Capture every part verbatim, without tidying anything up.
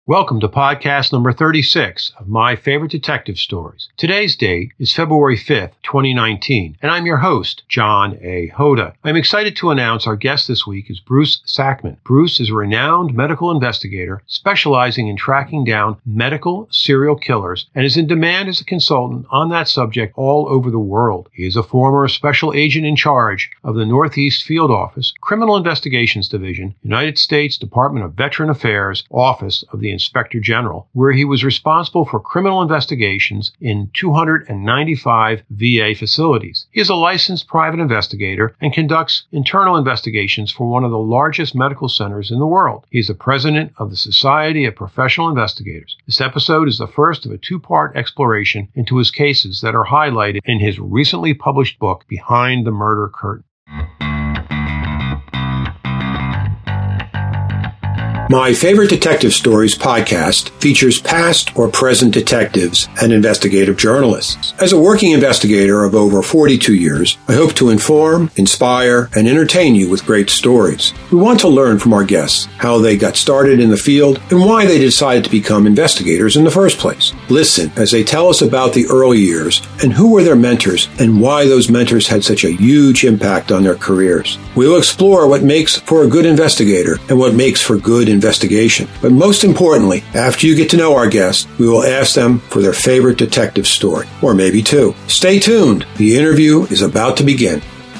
Welcome to podcast number thirty-six of My Favorite Detective Stories. Today's date is February fifth, twenty nineteen, and I'm your host, John A. Hoda. I'm excited to announce our guest this week is Bruce Sackman. Bruce is a renowned medical investigator specializing in tracking down medical serial killers and is in demand as a consultant on that subject all over the world. He is a former special agent in charge of the Northeast Field Office, Criminal Investigations Division, United States Department of Veteran Affairs, Office of the Inspector General, where he was responsible for criminal investigations in two hundred ninety-five V A facilities. He is a licensed private investigator and conducts internal investigations for one of the largest medical centers in the world. He is the president of the Society of Professional Investigators. This episode is the first of a two-part exploration into his cases that are highlighted in his recently published book, Behind the Murder Curtain. My Favorite Detective Stories podcast features past or present detectives and investigative journalists. As a working investigator of over forty-two years, I hope to inform, inspire, and entertain you with great stories. We want to learn from our guests how they got started in the field and why they decided to become investigators in the first place. Listen as they tell us about the early years and who were their mentors and why those mentors had such a huge impact on their careers. We will explore what makes for a good investigator and what makes for good investigation. But most importantly, after you get to know our guests, we will ask them for their favorite detective story, or maybe two. Stay tuned. The interview is about to begin.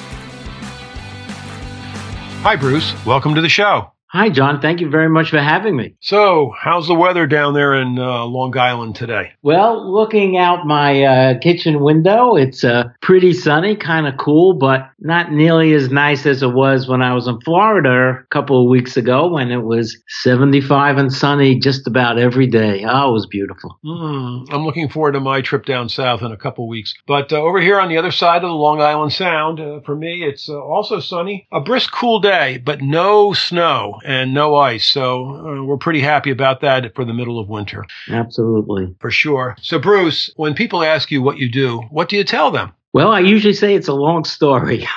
Hi, Bruce. Welcome to the show. Hi, John. Thank you very much for having me. So, how's the weather down there in uh, Long Island today? Well, looking out my uh, kitchen window, it's uh, pretty sunny, kind of cool, but not nearly as nice as it was when I was in Florida a couple of weeks ago when it was seventy-five and sunny just about every day. Oh, it was beautiful. Mm, I'm looking forward to my trip down south in a couple of weeks. But uh, over here on the other side of the Long Island Sound, uh, for me, it's uh, also sunny. A brisk, cool day, but no snow and no ice. So uh, we're pretty happy about that for the middle of winter. Absolutely. For sure. So, Bruce, when people ask you what you do, what do you tell them? Well, I usually say it's a long story,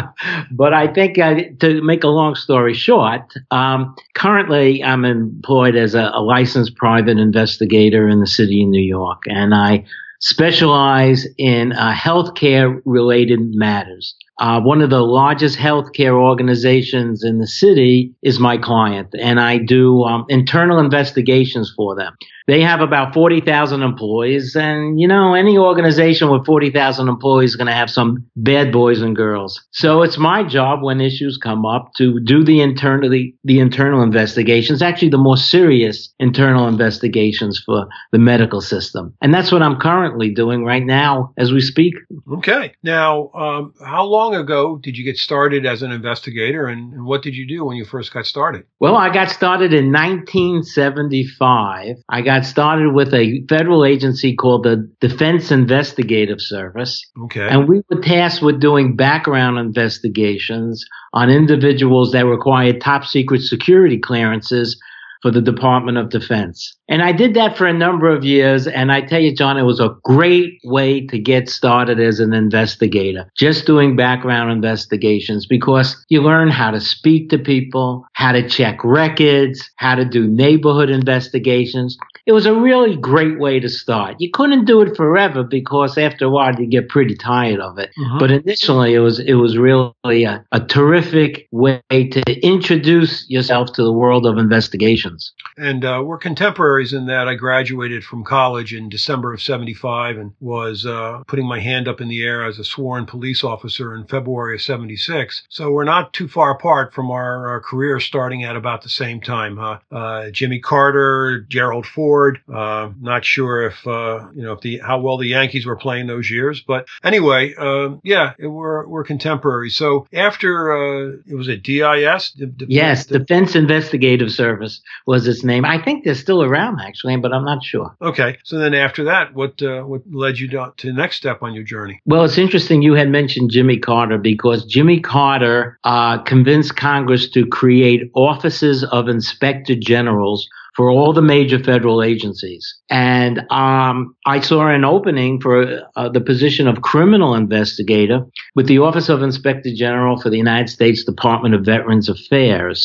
but I think uh, to make a long story short, um, currently I'm employed as a, a licensed private investigator in the city of New York, and I specialize in uh, healthcare-related matters. Uh, one of the largest healthcare organizations in the city is my client, and I do um, internal investigations for them. They have about forty thousand employees, and, you know, any organization with forty thousand employees is going to have some bad boys and girls. So it's my job when issues come up to do the internal, the, the internal investigations, actually the more serious internal investigations for the medical system. And that's what I'm currently doing right now as we speak. Okay. Now, um, how long ago did you get started as an investigator, and, and what did you do when you first got started? Well, I got started in nineteen seventy-five. I got started with a federal agency called the Defense Investigative Service. Okay. And we were tasked with doing background investigations on individuals that required top secret security clearances for the Department of Defense. And I did that for a number of years. And I tell you, John, it was a great way to get started as an investigator, just doing background investigations, because you learn how to speak to people, how to check records, how to do neighborhood investigations. It was a really great way to start. You couldn't do it forever because after a while you get pretty tired of it. Mm-hmm. But initially it was it was really a, a terrific way to introduce yourself to the world of investigations. And uh, we're contemporaries in that. I graduated from college in December of seventy-five and was uh, putting my hand up in the air as a sworn police officer in February of seventy-six. So we're not too far apart from our, our career starting at about the same time. Huh? Uh, Jimmy Carter, Gerald Ford. Uh, not sure if, uh, you know, if the, how well the Yankees were playing those years, but anyway, uh, yeah, it, we're, we're contemporaries. So after, uh, it was a D I S? D- D- yes, D- Defense Investigative Service was its name. I think they're still around actually, but I'm not sure. Okay. So then after that, what, uh, what led you to, to the next step on your journey? Well, it's interesting you had mentioned Jimmy Carter, because Jimmy Carter, uh, convinced Congress to create offices of inspector generals for all the major federal agencies. And um, I saw an opening for uh, the position of criminal investigator with the Office of Inspector General for the United States Department of Veterans Affairs.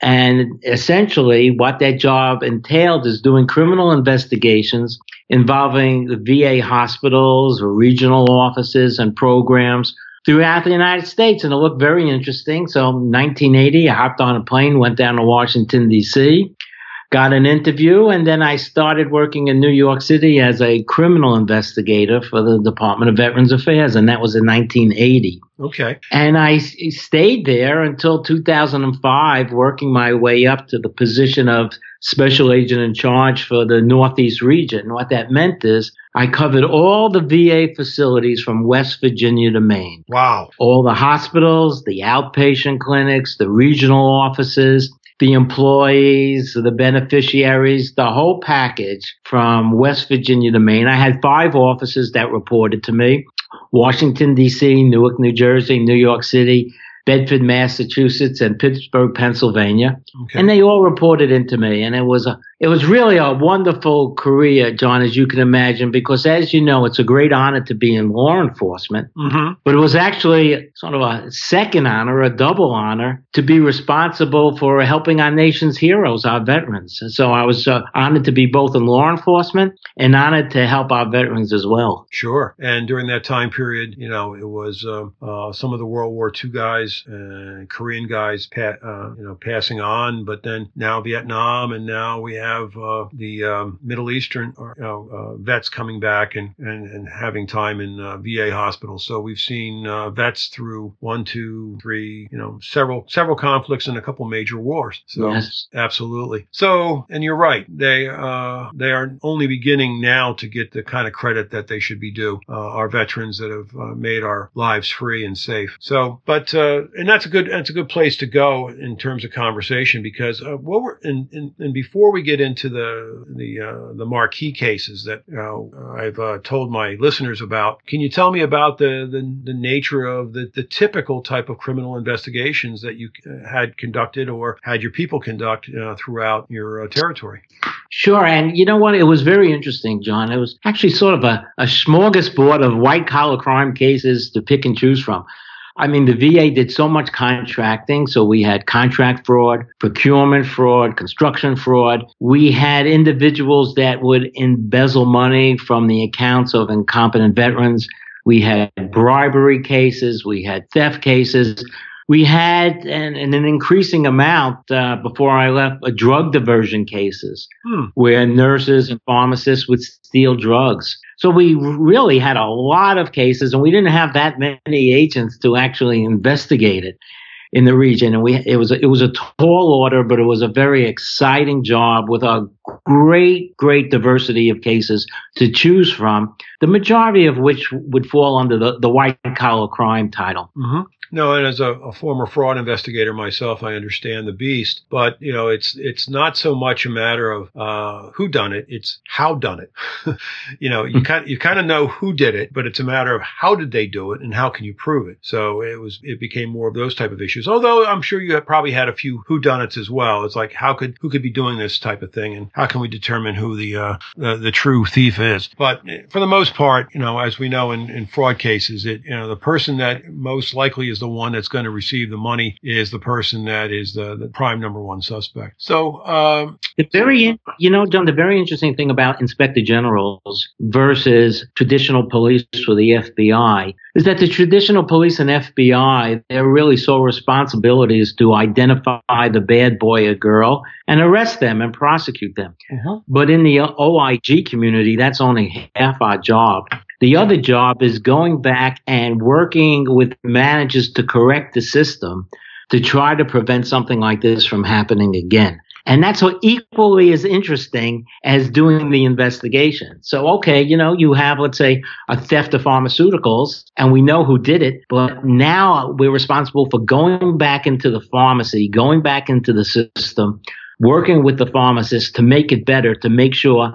And essentially what that job entailed is doing criminal investigations involving the V A hospitals or regional offices and programs throughout the United States. And it looked very interesting. So in nineteen eighty, I hopped on a plane, went down to Washington, D C, got an interview, and then I started working in New York City as a criminal investigator for the Department of Veterans Affairs, and that was in nineteen eighty. Okay. And I s- stayed there until two thousand five, working my way up to the position of special agent in charge for the Northeast region. What that meant is I covered all the V A facilities from West Virginia to Maine. Wow. All the hospitals, the outpatient clinics, the regional offices, the employees, the beneficiaries, the whole package from West Virginia to Maine. I had five offices that reported to me: Washington, D C, Newark, New Jersey, New York City, Bedford, Massachusetts, and Pittsburgh, Pennsylvania. Okay. And they all reported into me. And it was a, it was really a wonderful career, John, as you can imagine, because as you know, it's a great honor to be in law enforcement. Mm-hmm. But it was actually sort of a second honor, a double honor, to be responsible for helping our nation's heroes, our veterans. And so I was uh, honored to be both in law enforcement and honored to help our veterans as well. Sure. And during that time period, you know, it was um, uh, some of the World War Two guys, uh, Korean guys, pa- uh, you know, passing on, but then now Vietnam, and now we have uh, the um, Middle Eastern or, you know, uh, vets coming back and, and, and having time in uh, V A hospitals. So we've seen uh, vets through one, two, three, you know, several several conflicts and a couple major wars. So yes. Absolutely. So, and you're right, they uh, they are only beginning now to get the kind of credit that they should be due. Uh, our veterans that have uh, made our lives free and safe. So, but uh, and that's a good that's a good place to go in terms of conversation, because uh, what we're and, and and before we get into the the uh, the marquee cases that uh, I've uh, told my listeners about, can you tell me about the the, the nature of the, the typical type of criminal investigations that you had conducted or had your people conduct uh, throughout your uh, territory? Sure. And you know what? It was very interesting, John. It was actually sort of a, a smorgasbord of white collar crime cases to pick and choose from. I mean, the V A did so much contracting. So we had contract fraud, procurement fraud, construction fraud. We had individuals that would embezzle money from the accounts of incompetent veterans. We had bribery cases. We had theft cases. We had an, an increasing amount uh, before I left, uh, drug diversion cases, hmm. where nurses and pharmacists would steal drugs. So we really had a lot of cases, and we didn't have that many agents to actually investigate it in the region. And we it was a, it was a tall order, but it was a very exciting job with a great, great diversity of cases to choose from, the majority of which would fall under the, the white collar crime title. Mm-hmm. No, and as a, a former fraud investigator myself, I understand the beast. But you know, it's it's not so much a matter of uh, who done it; it's how done it. you know, you kind you kind of know who did it, but it's a matter of how did they do it and how can you prove it. So it was it became more of those type of issues. Although I'm sure you have probably had a few whodunits as well. It's like how could who could be doing this type of thing, and how can we determine who the uh, the, the true thief is? But for the most part, you know, as we know in, in fraud cases, it you know the person that most likely is the one that's going to receive the money is the person that is the, the prime number one suspect. So, um, the very, you know, John, the very interesting thing about inspector generals versus traditional police for the F B I is that the traditional police and F B I, their really sole responsibility is to identify the bad boy or girl and arrest them and prosecute them. Uh-huh. But in the O I G community, that's only half our job. The other job is going back and working with managers to correct the system to try to prevent something like this from happening again. And that's what equally as interesting as doing the investigation. So, okay, you know, you have, let's say, a theft of pharmaceuticals, and we know who did it, but now we're responsible for going back into the pharmacy, going back into the system, working with the pharmacist to make it better, to make sure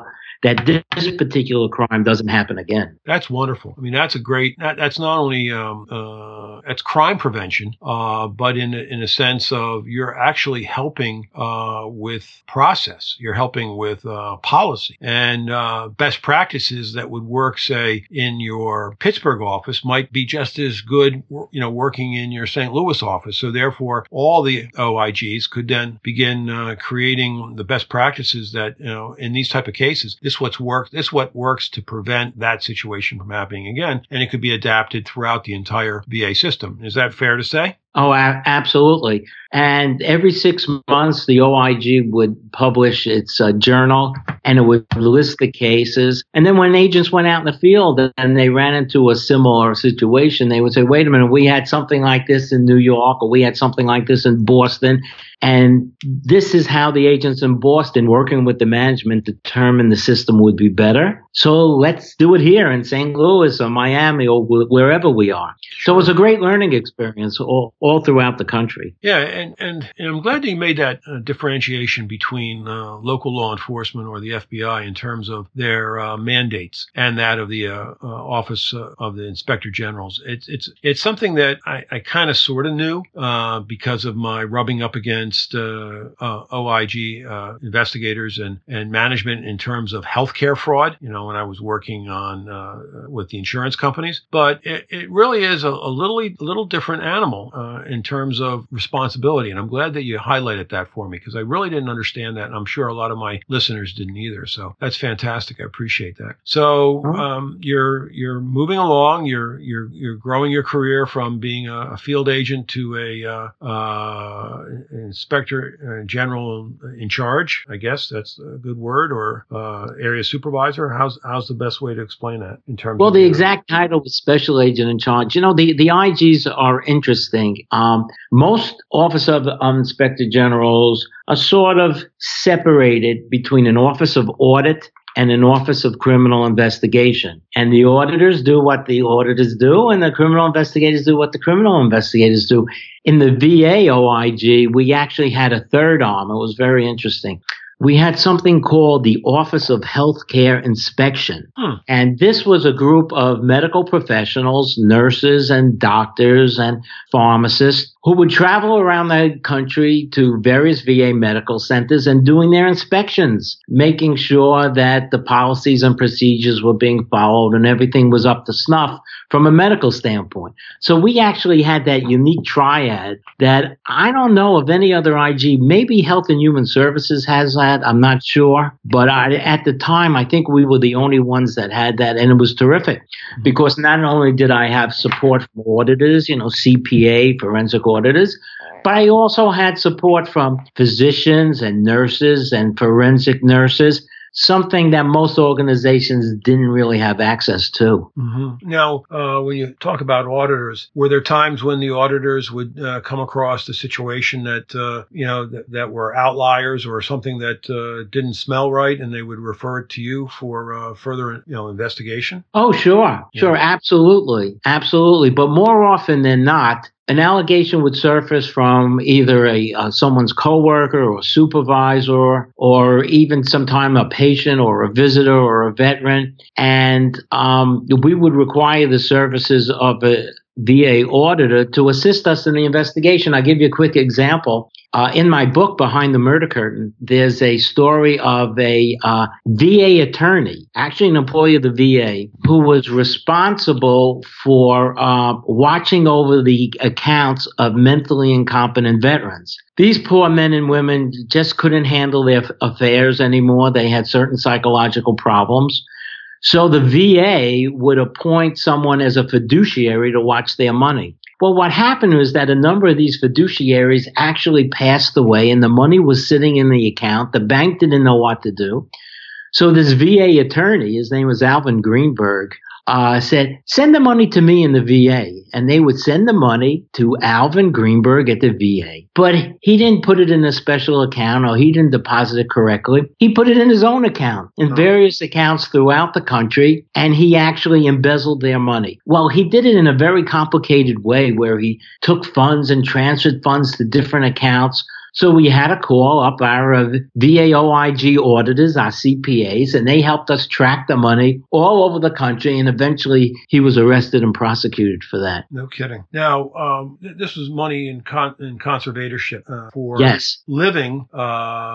that this particular crime doesn't happen again. That's wonderful. I mean, that's a great, that, that's not only, um, uh, that's crime prevention, uh, but in, in a sense of you're actually helping, uh, with process. You're helping with, uh, policy and, uh, best practices that would work, say, in your Pittsburgh office might be just as good, you know, working in your Saint Louis office. So therefore, all the O I Gs could then begin, uh, creating the best practices that, you know, in these type of cases, this what's worked, this what works to prevent that situation from happening again. And it could be adapted throughout the entire V A system. Is that fair to say? Oh, a- absolutely. And every six months, the O I G would publish its uh, journal, and it would list the cases. And then when agents went out in the field and they ran into a similar situation, they would say, wait a minute, we had something like this in New York, or we had something like this in Boston. And this is how the agents in Boston, working with the management, determined the system would be better. So let's do it here in Saint Louis or Miami or wh- wherever we are. So it was a great learning experience all, all throughout the country. Yeah, and, and, and I'm glad that you made that uh, differentiation between uh, local law enforcement or the F B I in terms of their uh, mandates and that of the uh, uh, Office uh, of the Inspector Generals. It's it's it's something that I, I kind of sort of knew uh, because of my rubbing up against uh, uh, O I G uh, investigators and, and management in terms of healthcare fraud, you know, when I was working on uh, with the insurance companies. But it, it really is a, a little a little different animal uh, in terms of responsibility. And I'm glad that you highlighted that for me because I really didn't understand that. And I'm sure a lot of my listeners didn't either. So that's fantastic. I appreciate that. So um, you're you're moving along. You're you're you're growing your career from being a, a field agent to a uh, uh, inspector general in charge. I guess that's a good word, or uh, area supervisor. How's how's the best way to explain that in terms? Well, of the your- exact title was special agent in charge. You know, the the I Gs are interesting. Um, most Office of um, Inspector Generals are sort of separated between an Office of Audit and an Office of Criminal Investigation. And the auditors do what the auditors do, and the criminal investigators do what the criminal investigators do. In the V A O I G, we actually had a third arm. It was very interesting. We had something called the Office of Healthcare Inspection. Hmm. And this was a group of medical professionals, nurses and doctors and pharmacists who would travel around the country to various V A medical centers and doing their inspections, making sure that the policies and procedures were being followed and everything was up to snuff from a medical standpoint. So we actually had that unique triad that I don't know of any other I G. Maybe Health and Human Services has that. I'm not sure. But I, at the time, I think we were the only ones that had that. And it was terrific because not only did I have support from auditors, you know, C P A, forensic auditors, but I also had support from physicians and nurses and forensic nurses, something that most organizations didn't really have access to. Mm-hmm. Now, uh, when you talk about auditors, were there times when the auditors would uh, come across a situation that, uh, you know, that, that were outliers or something that uh, didn't smell right, and they would refer it to you for uh, further, you know, investigation? Oh, sure. Yeah. Sure. Absolutely. Absolutely. But more often than not, an allegation would surface from either a uh, someone's coworker or supervisor, or even sometime a patient or a visitor or a veteran, and um, we would require the services of a V A auditor to assist us in the investigation. I'll give you a quick example. Uh, in my book, Behind the Murder Curtain, there's a story of a uh, V A attorney, actually an employee of the V A, who was responsible for uh, watching over the accounts of mentally incompetent veterans. These poor men and women just couldn't handle their affairs anymore. They had certain psychological problems. So the V A would appoint someone as a fiduciary to watch their money. Well, what happened was that a number of these fiduciaries actually passed away and the money was sitting in the account. The bank didn't know what to do. So this V A attorney, his name was Alvin Greenberg, uh, said, send the money to me in the V A. And they would send the money to Alvin Greenberg at the V A. But he didn't put it in a special account, or he didn't deposit it correctly. He put it in his own account, in various accounts throughout the country, and he actually embezzled their money. Well, he did it in a very complicated way where he took funds and transferred funds to different accounts. So we had to call up our uh, V A O I G auditors, our C P As, and they helped us track the money all over the country. And eventually he was arrested and prosecuted for that. No kidding. Now, um, th- this was money in, con- in conservatorship uh, for yes. living uh,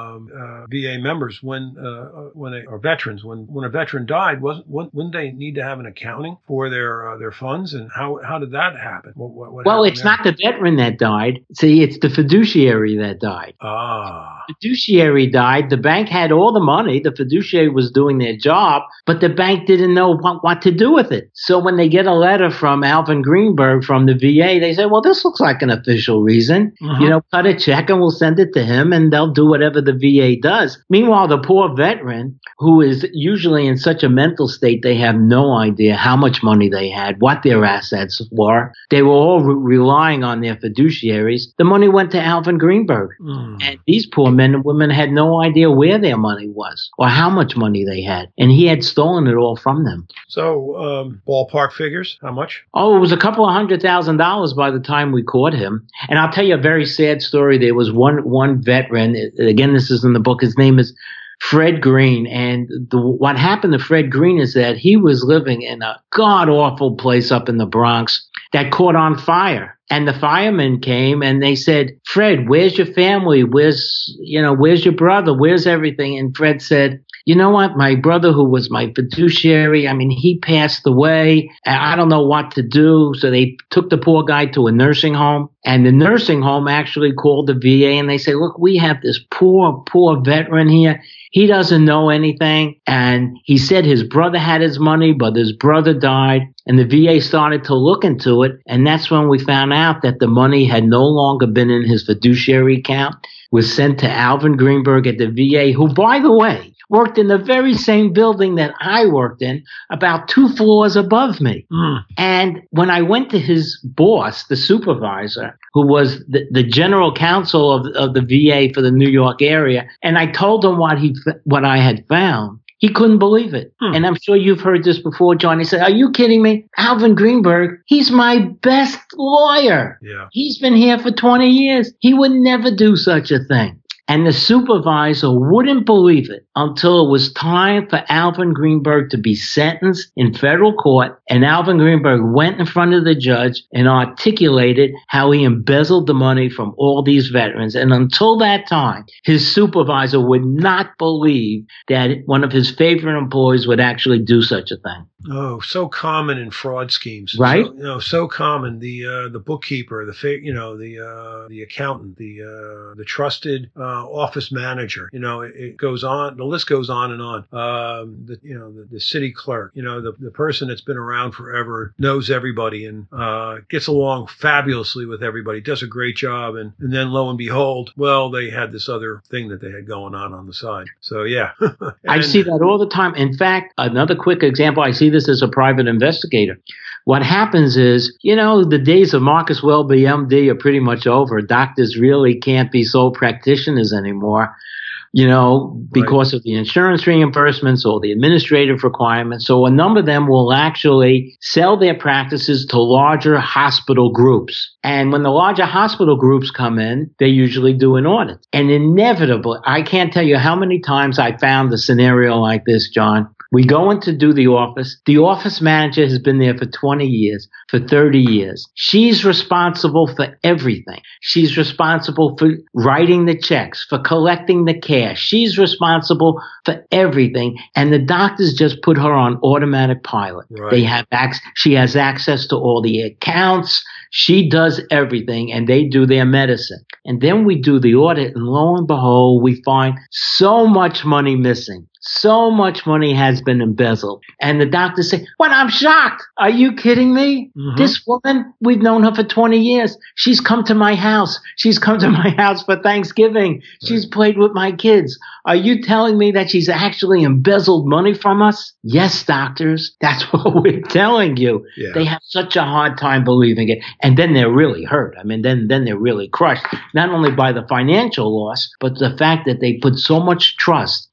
uh, V A members when uh, when they, or veterans. When when a veteran died, wasn't wouldn't they need to have an accounting for their uh, their funds? And how how did that happen? What, what, what well, happened it's there? not the veteran that died. See, it's the fiduciary that died. Ah. The fiduciary died. The bank had all the money. The fiduciary was doing their job, but the bank didn't know what, what to do with it. So when they get a letter from Alvin Greenberg from the V A, they say, well, this looks like an official reason. Mm-hmm. You know, cut a check and we'll send it to him and they'll do whatever the V A does. Meanwhile, the poor veteran, who is usually in such a mental state, they have no idea how much money they had, what their assets were. They were all re- relying on their fiduciaries. The money went to Alvin Greenberg. Mm. And these poor men and women had no idea where their money was or how much money they had. And he had stolen it all from them. So, um, ballpark figures, how much? Oh, it was a couple of hundred thousand dollars by the time we caught him. And I'll tell you a very sad story. There was one, one veteran. Again, this is in the book. His name is Fred Green. And the, what happened to Fred Green is that he was living in a god-awful place up in the Bronx that caught on fire. And the firemen came and they said, Fred, where's your family? Where's, you know, where's your brother? Where's everything? And Fred said, you know what? My brother, who was my fiduciary, I mean, he passed away. I don't know what to do. So they took the poor guy to a nursing home. And the nursing home actually called the V A and they say, look, we have this poor, poor veteran here. He doesn't know anything. And he said his brother had his money, but his brother died. And the V A started to look into it. And that's when we found out that the money had no longer been in his fiduciary account, was sent to Alvin Greenberg at the V A, who, by the way, worked in the very same building that I worked in, about two floors above me. Mm. And when I went to his boss, the supervisor, who was the, the general counsel of, of the V A for the New York area, and I told him what he what I had found, he couldn't believe it. Hmm. And I'm sure you've heard this before, John. He said, are you kidding me? Alvin Greenberg, he's my best lawyer. Yeah. He's been here for twenty years. He would never do such a thing. And the supervisor wouldn't believe it until it was time for Alvin Greenberg to be sentenced in federal court. And Alvin Greenberg went in front of the judge and articulated how he embezzled the money from all these veterans. And until that time, his supervisor would not believe that one of his favorite employees would actually do such a thing. Oh, so common in fraud schemes, right? So, you know, so common. The uh, the bookkeeper, the fa- you know, the uh, the accountant, the uh, the trusted uh, office manager. You know, it, it goes on. The list goes on and on. Um, the you know the, the city clerk. You know, the the person that's been around forever, knows everybody, and uh, gets along fabulously with everybody. Does a great job, and and then lo and behold, well, they had this other thing that they had going on on the side. So yeah, I see that all the time. In fact, another quick example. I see this as a private investigator. What happens is, you know, the days of Marcus Welby, M D, are pretty much over. Doctors really can't be sole practitioners anymore, you know, because right. of the insurance reimbursements or the administrative requirements. So a number of them will actually sell their practices to larger hospital groups. And when the larger hospital groups come in, they usually do an audit. And inevitably, I can't tell you how many times I found a scenario like this, John. We go in to do the office. The office manager has been there for twenty years, for thirty years. She's responsible for everything. She's responsible for writing the checks, for collecting the cash. She's responsible for everything. And the doctors just put her on automatic pilot. Right. They have ac- she has access to all the accounts. She does everything, and they do their medicine. And then we do the audit, and lo and behold, we find so much money missing. So much money has been embezzled. And the doctors say, well, I'm shocked. Are you kidding me? Mm-hmm. This woman, we've known her for twenty years. She's come to my house. She's come to my house for Thanksgiving. Right. She's played with my kids. Are you telling me that she's actually embezzled money from us? Yes, doctors. That's what we're telling you. Yeah. They have such a hard time believing it. And then they're really hurt. I mean, then, then they're really crushed, not only by the financial loss, but the fact that they put so much trust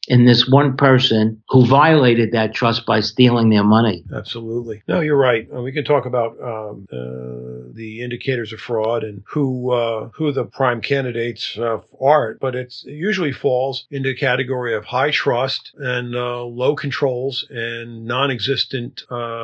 in this one person who violated that trust by stealing their money. Absolutely. No, you're right. Uh, we can talk about um, uh, the indicators of fraud and who uh, who the prime candidates uh, are, but it's, it usually falls into the category of high trust and uh, low controls and non-existent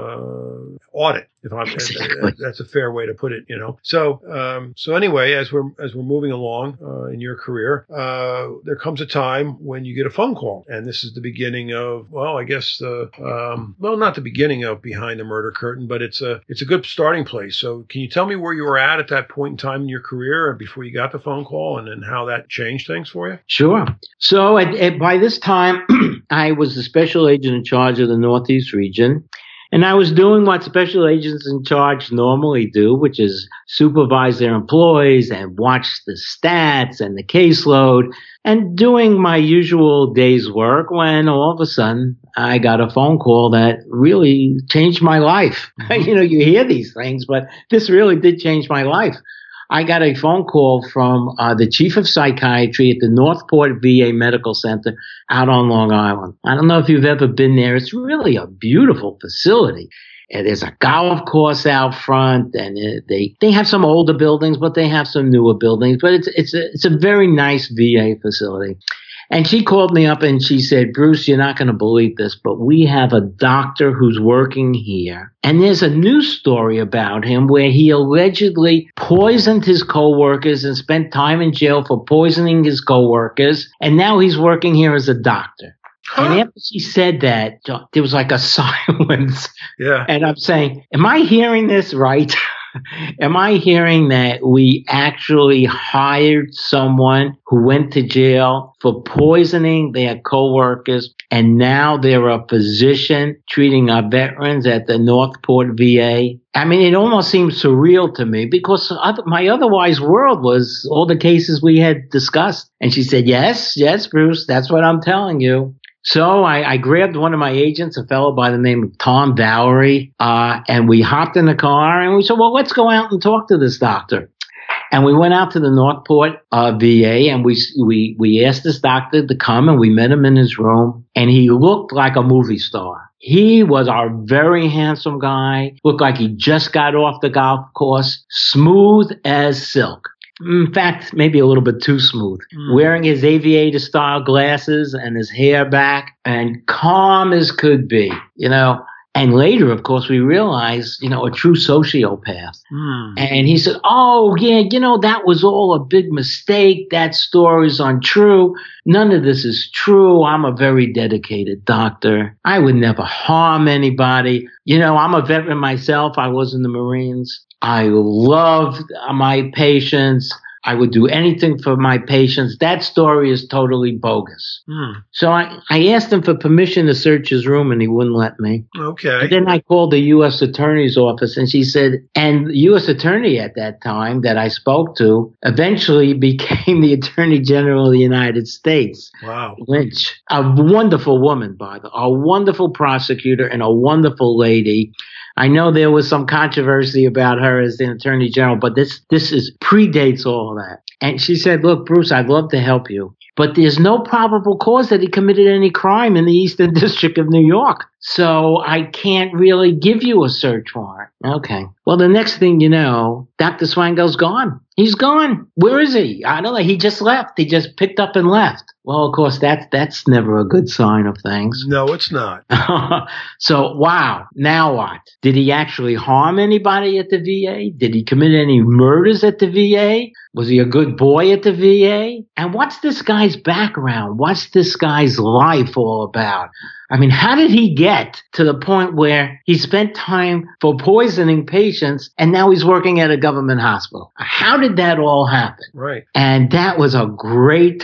uh, audit. If I'm, Exactly. That's a fair way to put it, you know. So, um, so anyway, as we're as we're moving along uh, in your career, uh, there comes a time when you get a phone call, and this is the beginning of, well, I guess the, um, well, not the beginning of Behind the Murder Curtain, but it's a it's a good starting place. So, can you tell me where you were at at that point in time in your career before you got the phone call, and then how that changed things for you? Sure. So, at, at, by this time, I was the special agent in charge of the Northeast region. And I was doing what special agents in charge normally do, which is supervise their employees and watch the stats and the caseload and doing my usual day's work when all of a sudden I got a phone call that really changed my life. You know, you hear these things, but this really did change my life. I got a phone call from uh, the chief of psychiatry at the Northport V A Medical Center out on Long Island. I don't know if you've ever been there. It's really a beautiful facility. And there's a golf course out front, and it, they they have some older buildings, but they have some newer buildings. But it's it's a it's a very nice V A facility. And she called me up and she said, Bruce, you're not going to believe this, but we have a doctor who's working here. And there's a news story about him where he allegedly poisoned his coworkers and spent time in jail for poisoning his coworkers. And now he's working here as a doctor. Huh? And after she said that, there was like a silence. Yeah. And I'm saying, am I hearing this right? Am I hearing that we actually hired someone who went to jail for poisoning their coworkers, and now they're a physician treating our veterans at the Northport V A? I mean, it almost seems surreal to me because my otherwise world was all the cases we had discussed. And she said, yes, yes, Bruce, that's what I'm telling you. So I, I grabbed one of my agents, a fellow by the name of Tom Valerie, uh, and we hopped in the car and we said, well, let's go out and talk to this doctor. And we went out to the Northport uh, V A and we, we, we asked this doctor to come, and we met him in his room, and he looked like a movie star. He was a very handsome guy, looked like he just got off the golf course, smooth as silk. In fact, maybe a little bit too smooth. Mm. Wearing his aviator-style glasses and his hair back, and calm as could be, you know. And later, of course, we realized, you know, a true sociopath. Mm. And he said, oh, yeah, you know, that was all a big mistake. That story's untrue. None of this is true. I'm a very dedicated doctor. I would never harm anybody. You know, I'm a veteran myself. I was in the Marines. I loved my patients. I would do anything for my patients. That story is totally bogus. Mm. So I, I asked him for permission to search his room, and he wouldn't let me. Okay. And then I called the U S Attorney's office, and she said, and the U S Attorney at that time that I spoke to eventually became the Attorney General of the United States. Wow. Lynch. A wonderful woman, by the way, a wonderful prosecutor and a wonderful lady. I know there was some controversy about her as the Attorney General, but this this is predates all of that. And she said, look, Bruce, I'd love to help you, but there's no probable cause that he committed any crime in the Eastern District of New York. So I can't really give you a search warrant. Okay. Well, the next thing you know, Doctor Swangel's gone. He's gone. Where is he? I don't know. He just left. He just picked up and left. Well, of course, that's, that's never a good sign of things. No, it's not. So, wow. Now what? Did he actually harm anybody at the V A? Did he commit any murders at the V A? Was he a good boy at the V A? And what's this guy's background? What's this guy's life all about? I mean, how did he get to the point where he spent time for poisoning patients and now he's working at a government hospital? How did that all happen? Right. And that was a great,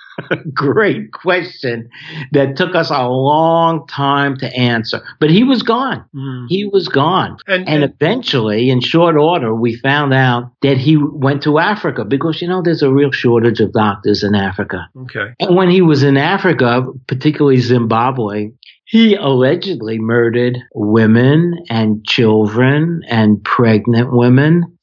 great question that took us a long time to answer. But he was gone. Mm. He was gone. And, and, and eventually, in short order, we found out that he went to Africa because, you know, there's a real shortage of doctors in Africa. Okay. And when he was in Africa, particularly Zimbabwe, he allegedly murdered women and children and pregnant women.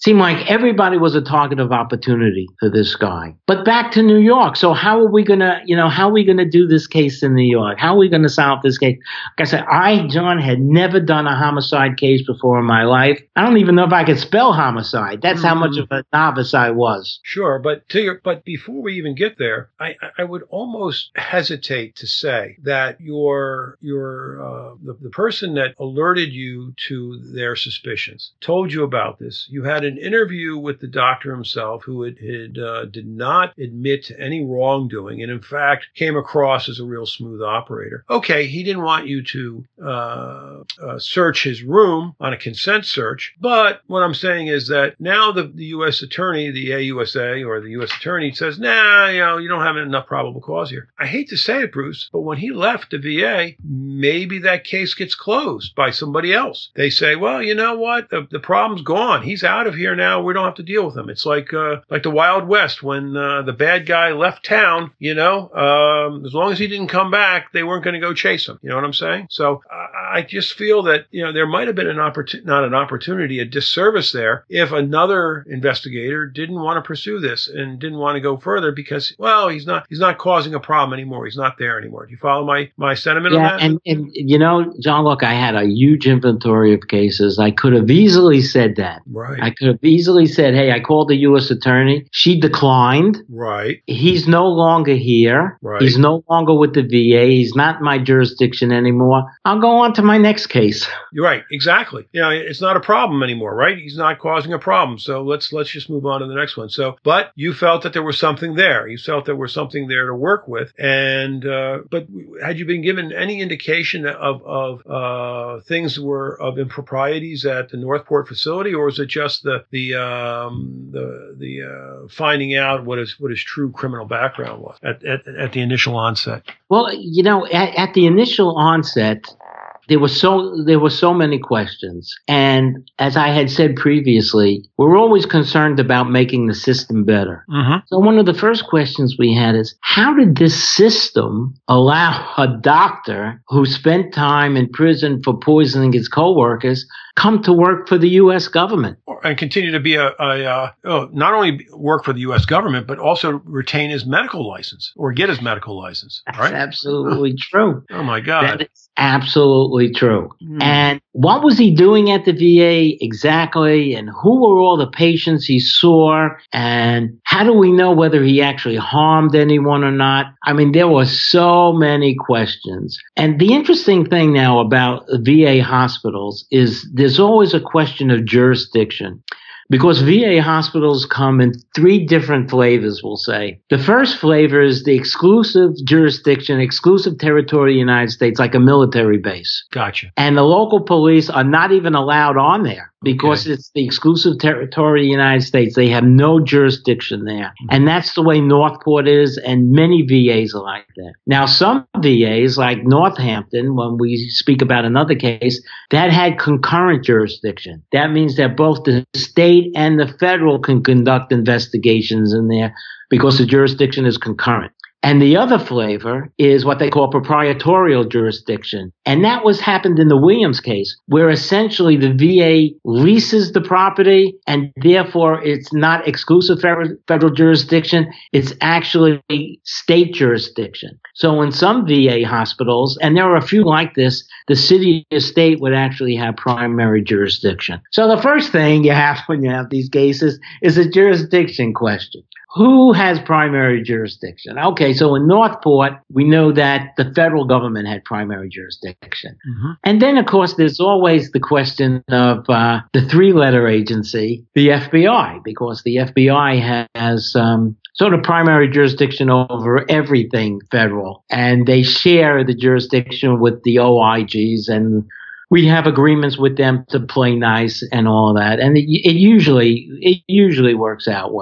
seemed like everybody was a target of opportunity for this guy. But back to New York. So how are we going to, you know, how are we going to do this case in New York? How are we going to solve this case? Like I said, I, John, had never done a homicide case before in my life. I don't even know if I could spell homicide. That's mm-hmm. how much of a novice I was. Sure. But to your, but before we even get there, I, I would almost hesitate to say that your, your, uh, the, the person that alerted you to their suspicions told you about this. You had an interview with the doctor himself, who had, had uh, did not admit to any wrongdoing, and in fact came across as a real smooth operator. Okay, he didn't want you to uh, uh, search his room on a consent search, but what I'm saying is that now the, the U S attorney, the A U S A or the U S attorney says, nah, you know, you don't have enough probable cause here. I hate to say it, Bruce, but when he left the V A, maybe that case gets closed by somebody else. They say, well, you know what? The, the problem's gone. He's out of here now. We don't have to deal with him. It's like uh, like the Wild West when uh, the bad guy left town, you know, um, as long as he didn't come back, they weren't going to go chase him. You know what I'm saying? So I, I just feel that, you know, there might have been an opportunity, not an opportunity, a disservice there if another investigator didn't want to pursue this and didn't want to go further because, well, he's not he's not causing a problem anymore. He's not there anymore. Do you follow my, my sentiment yeah, on that? And, and, you know, John, look, I had a huge inventory of cases. I could have easily said that. Right. I could have easily said, hey, I called the U S attorney. She declined. Right. He's no longer here. Right. He's no longer with the V A. He's not in my jurisdiction anymore. I'll go on to my next case. You're right. Exactly. You know, it's not a problem anymore, right? He's not causing a problem. So let's let's just move on to the next one. So, but you felt that there was something there. You felt there was something there to work with. And uh, but had you been given any indication of of uh, things were of improprieties at the Northport facility, or was it just the the um, the the uh, finding out what his what his true criminal background was at at, at the initial onset? Well, you know, at, at the initial onset, there were so there were so many questions, and as I had said previously, we're always concerned about making the system better. Mm-hmm. So one of the first questions we had is, how did this system allow a doctor who spent time in prison for poisoning his coworkers come to work for the U S government? And continue to be a, a uh, oh, not only work for the U S government, but also retain his medical license or get his medical license. That's right? absolutely true. Oh, my God. That is absolutely true. Mm. And what was he doing at the V A exactly? And who were all the patients he saw? And how do we know whether he actually harmed anyone or not? I mean, there were so many questions. And the interesting thing now about V A hospitals is there's always a question of jurisdiction. Because V A hospitals come in three different flavors, we'll say. The first flavor is the exclusive jurisdiction, exclusive territory of the United States, like a military base. Gotcha. And the local police are not even allowed on there because Okay. it's the exclusive territory of the United States. They have no jurisdiction there. Mm-hmm. And that's the way Northport is, and many V As are like that. Now, some V As, like Northampton, when we speak about another case, that had concurrent jurisdiction. That means that both the state and the federal can conduct investigations in there because the jurisdiction is concurrent. And the other flavor is what they call proprietorial jurisdiction. And that was happened in the Williams case, where essentially the V A leases the property and therefore it's not exclusive federal, federal jurisdiction. It's actually state jurisdiction. So in some V A hospitals, and there are a few like this, the city or state would actually have primary jurisdiction. So the first thing you have when you have these cases is a jurisdiction question. Who has primary jurisdiction? Okay, so in Northport, we know that the federal government had primary jurisdiction. Mm-hmm. And then, of course, there's always the question of uh, the three-letter agency, the F B I, because the F B I has um, sort of primary jurisdiction over everything federal. And they share the jurisdiction with the O I Gs, and we have agreements with them to play nice and all that. And it, it usually it usually works out well.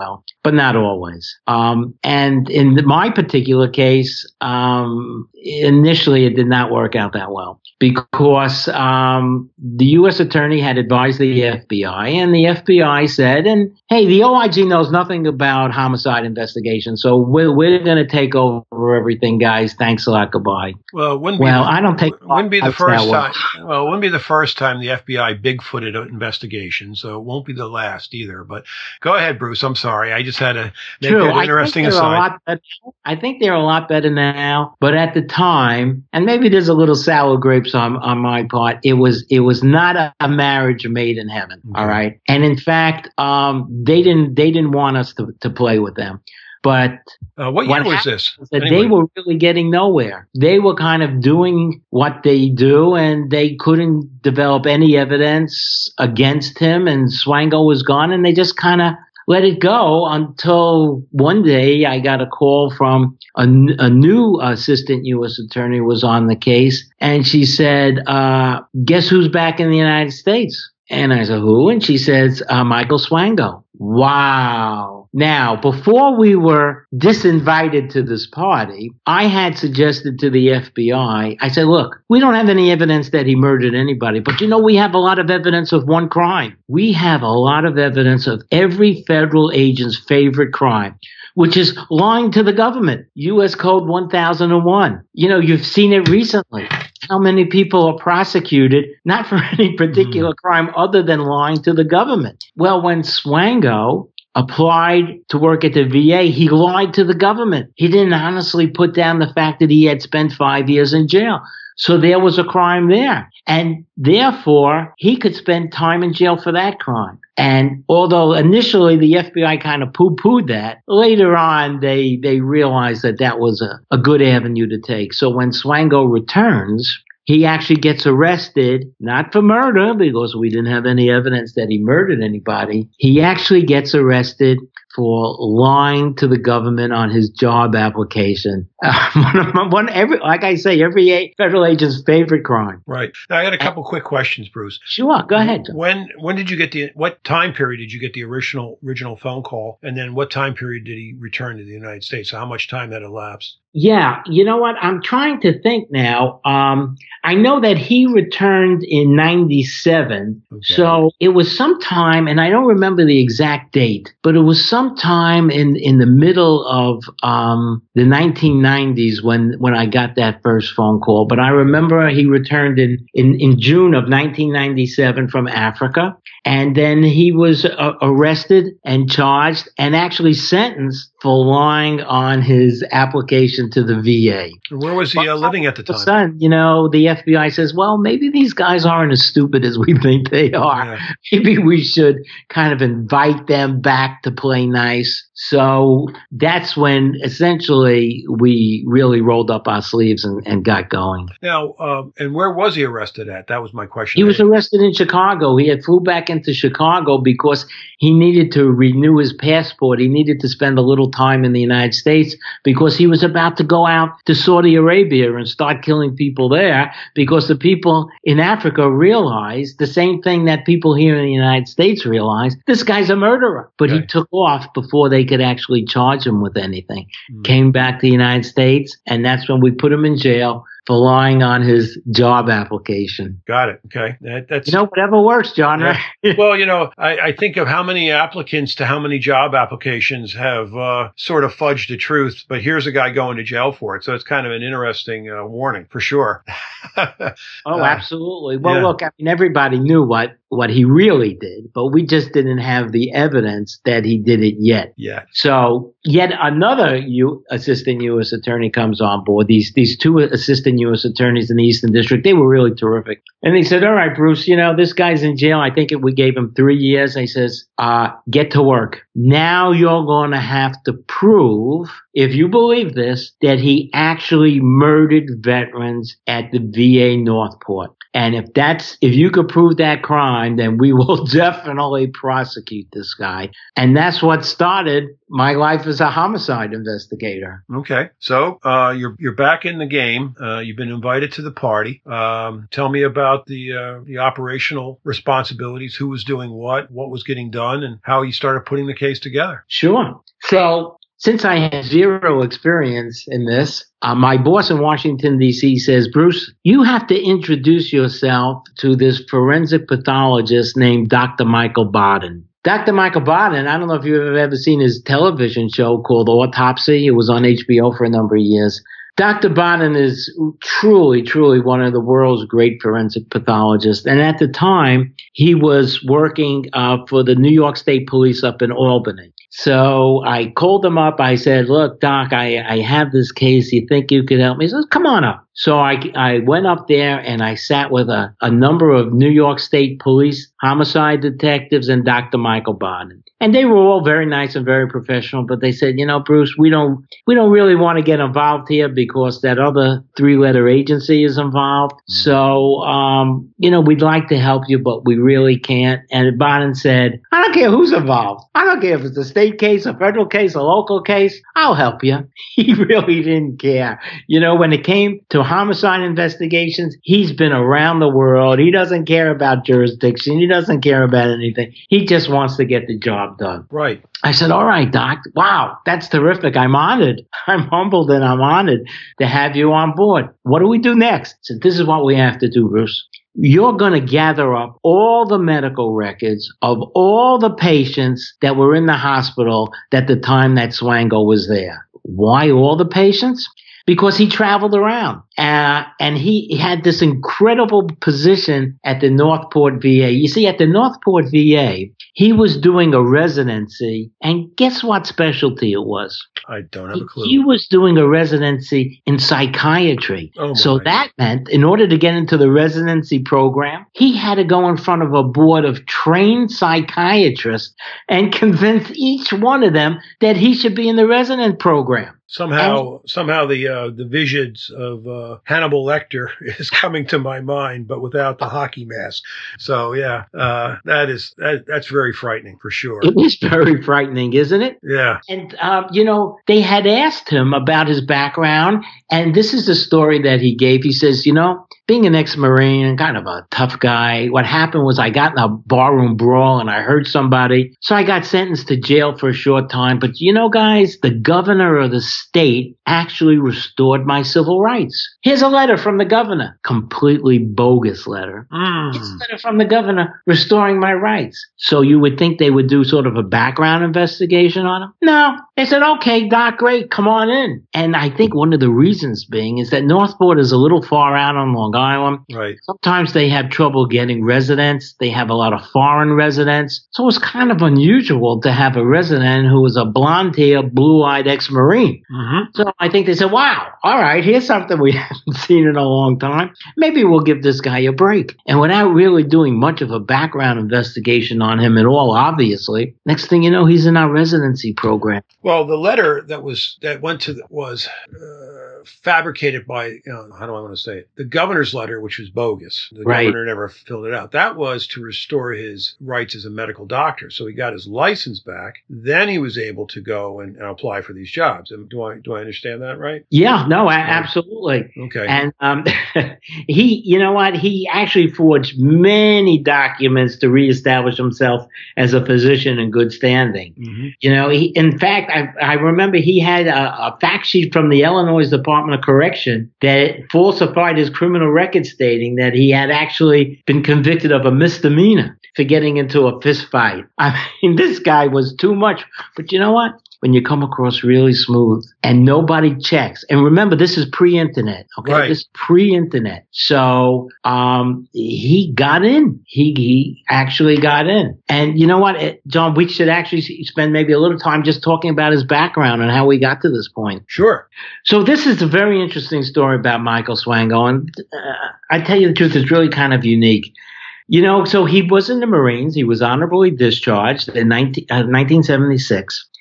but not always. Um, and in the, my particular case, um, initially it did not work out that well because um, the U S attorney had advised the F B I, and the F B I said, and hey, the O I G knows nothing about homicide investigations, so we're, we're going to take over everything, guys. Thanks a lot. Goodbye. Well, wouldn't be well, the, I don't take. Wouldn't be the first time. Well, it wouldn't be the first time the F B I bigfooted an investigation, so it won't be the last either. But go ahead, Bruce. I'm sorry. I just had to make True. that interesting I think aside. A lot better. I think they're a lot better now, but at the time, and maybe there's a little sour grapes on on my part. It was it was not a, a marriage made in heaven. Mm-hmm. All right, and in fact, um, they didn't they didn't want us to to play with them. But uh, what year was this? That anyway. They were really getting nowhere. They were kind of doing what they do, and they couldn't develop any evidence against him. And Swango was gone, and they just kind of let it go until one day I got a call from a, a new assistant U S attorney was on the case, and she said, uh, "Guess who's back in the United States?" And I said, "Who?" And she says, uh, "Michael Swango." Wow. Now, before we were disinvited to this party, I had suggested to the F B I, I said, look, we don't have any evidence that he murdered anybody, but you know, we have a lot of evidence of one crime. We have a lot of evidence of every federal agent's favorite crime, which is lying to the government. U S Code one thousand one. You know, you've seen it recently. How many people are prosecuted, not for any particular mm. crime other than lying to the government? Well, when Swango applied to work at the V A, he lied to the government. He didn't honestly put down the fact that he had spent five years in jail. So there was a crime there. And therefore, he could spend time in jail for that crime. And although initially the F B I kind of poo-pooed that, later on they they realized that that was a, a good avenue to take. So when Swango returns, he actually gets arrested, not for murder, because we didn't have any evidence that he murdered anybody. He actually gets arrested for lying to the government on his job application. Uh, one, one, every, like I say, every federal agent's favorite crime. Right. Now, I got a couple and, quick questions, Bruce. Sure. Go ahead. John. When when did you get the, what time period did you get the original original phone call? And then what time period did he return to the United States? So how much time had elapsed? Yeah, you know what? I'm trying to think now. Um, I know that he returned in ninety-seven. Okay. So it was sometime, and I don't remember the exact date, but it was sometime in, in the middle of um, the nineteen nineties when, when I got that first phone call. But I remember he returned in, in, in June of nineteen ninety-seven from Africa. And then he was uh, arrested and charged and actually sentenced for lying on his application to the V A. Where was he uh, living at the time? Son, you know, the F B I says, well, maybe these guys aren't as stupid as we think they are. Yeah. Maybe we should kind of invite them back to play nice. So that's when essentially we really rolled up our sleeves and, and got going. Now, um, and where was he arrested at? That was my question. He was arrested in Chicago. He had flew back into Chicago because he needed to renew his passport. He needed to spend a little time in the United States because he was about to go out to Saudi Arabia and start killing people there, because the people in Africa realized the same thing that people here in the United States realized: this guy's a murderer. But okay. He took off before they could actually charge him with anything. Mm. Came back to the United States, and that's when we put him in jail for lying on his job application. Got it. Okay. That, that's, you know, whatever works, John. Yeah. Well, you know, I, I think of how many applicants to how many job applications have uh, sort of fudged the truth, but here's a guy going to jail for it. So it's kind of an interesting uh, warning for sure. Oh, absolutely. Well, yeah. Look, I mean, everybody knew what, what he really did, but we just didn't have the evidence that he did it yet. Yeah. So yet another U, assistant U S attorney comes on board. These, these two assistant U S attorneys in the Eastern District, they were really terrific. And they said, all right, Bruce, you know, this guy's in jail. I think it, we gave him three years. And he says, uh, get to work. Now you're going to have to prove if you believe this, that he actually murdered veterans at the V A Northport. And if that's, if you could prove that crime, then we will definitely prosecute this guy. And that's what started my life as a homicide investigator. Okay. So, uh, you're, you're back in the game. Uh, you've been invited to the party. Um, tell me about the, uh, the operational responsibilities, who was doing what, what was getting done, and how you started putting the case together. Sure. So, since I had zero experience in this, uh, my boss in Washington, D C says, Bruce, you have to introduce yourself to this forensic pathologist named Doctor Michael Baden. Doctor Michael Baden, I don't know if you've ever seen his television show called Autopsy. It was on H B O for a number of years. Doctor Baden is truly, truly one of the world's great forensic pathologists. And at the time, he was working uh, for the New York State Police up in Albany. So I called him up. I said, look, Doc, I, I have this case. You think you could help me? He says, come on up. So I, I went up there and I sat with a, a number of New York State Police homicide detectives and Doctor Michael Baden. And they were all very nice and very professional, but they said, you know, Bruce, we don't, we don't really want to get involved here because that other three-letter agency is involved. So, um, you know, we'd like to help you, but we really can't. And Baden said, I don't care who's involved. I don't care if it's a state case, a federal case, a local case. I'll help you. He really didn't care. You know, when it came to homicide investigations, he's been around the world. He doesn't care about jurisdiction. He doesn't care about anything. He just wants to get the job done. Right. I said, all right, Doc. Wow, that's terrific. I'm honored. I'm humbled and I'm honored to have you on board. What do we do next? I said, this is what we have to do, Bruce. You're going to gather up all the medical records of all the patients that were in the hospital at the time that Swango was there. Why all the patients? Because he traveled around uh, and he, he had this incredible position at the Northport V A. You see, at the Northport V A, he was doing a residency, and guess what specialty it was? I don't have a clue. He was doing a residency in psychiatry. Oh so my. that meant in order to get into the residency program, he had to go in front of a board of trained psychiatrists and convince each one of them that he should be in the resident program. Somehow, and, somehow the uh, the visions of uh, Hannibal Lecter is coming to my mind, but without the hockey mask. So yeah, uh, that is that, that's very frightening for sure. It is very frightening, isn't it? Yeah. And um, you know, they had asked him about his background, and this is the story that he gave. He says, you know, being an ex-Marine and kind of a tough guy, what happened was I got in a barroom brawl and I hurt somebody, so I got sentenced to jail for a short time. But you know, guys, the governor of the state actually restored my civil rights. Here's a letter from the governor. Completely bogus letter. Mm. Here's a letter from the governor restoring my rights. So you would think they would do sort of a background investigation on him? No. They said, okay, Doc, great, come on in. And I think one of the reasons being is that Northport is a little far out on Long Island. Right. Sometimes they have trouble getting residents. They have a lot of foreign residents. So it's kind of unusual to have a resident who is a blonde-haired, blue-eyed ex-Marine. Mm-hmm. So I think they said, wow, all right, here's something we haven't seen in a long time. Maybe we'll give this guy a break. And without really doing much of a background investigation on him at all, obviously, next thing you know, he's in our residency program. Well, the letter that was that went to the, was uh, fabricated by, you know, how do I want to say it? The governor's letter, which was bogus. The Right. governor never filled it out. That was to restore his rights as a medical doctor. So he got his license back. Then he was able to go and, and apply for these jobs. And do I do I understand that right? Yeah, no, a- absolutely. Okay. And um, he, you know what? He actually forged many documents to reestablish himself as a physician in good standing. Mm-hmm. You know, he, in fact, I, I remember he had a, a fact sheet from the Illinois Department of Correction that falsified his criminal record stating that he had actually been convicted of a misdemeanor for getting into a fist fight. I mean, this guy was too much. But you know what? When you come across really smooth and nobody checks, and remember, this is pre-internet, okay? Right. This is pre-internet. So um, he got in. He he actually got in. And you know what, it, John, we should actually spend maybe a little time just talking about his background and how we got to this point. Sure. So this is a very interesting story about Michael Swango, and uh, I tell you the truth, it's really kind of unique. You know, so he was in the Marines. He was honorably discharged in nineteen, uh, nineteen seventy-six.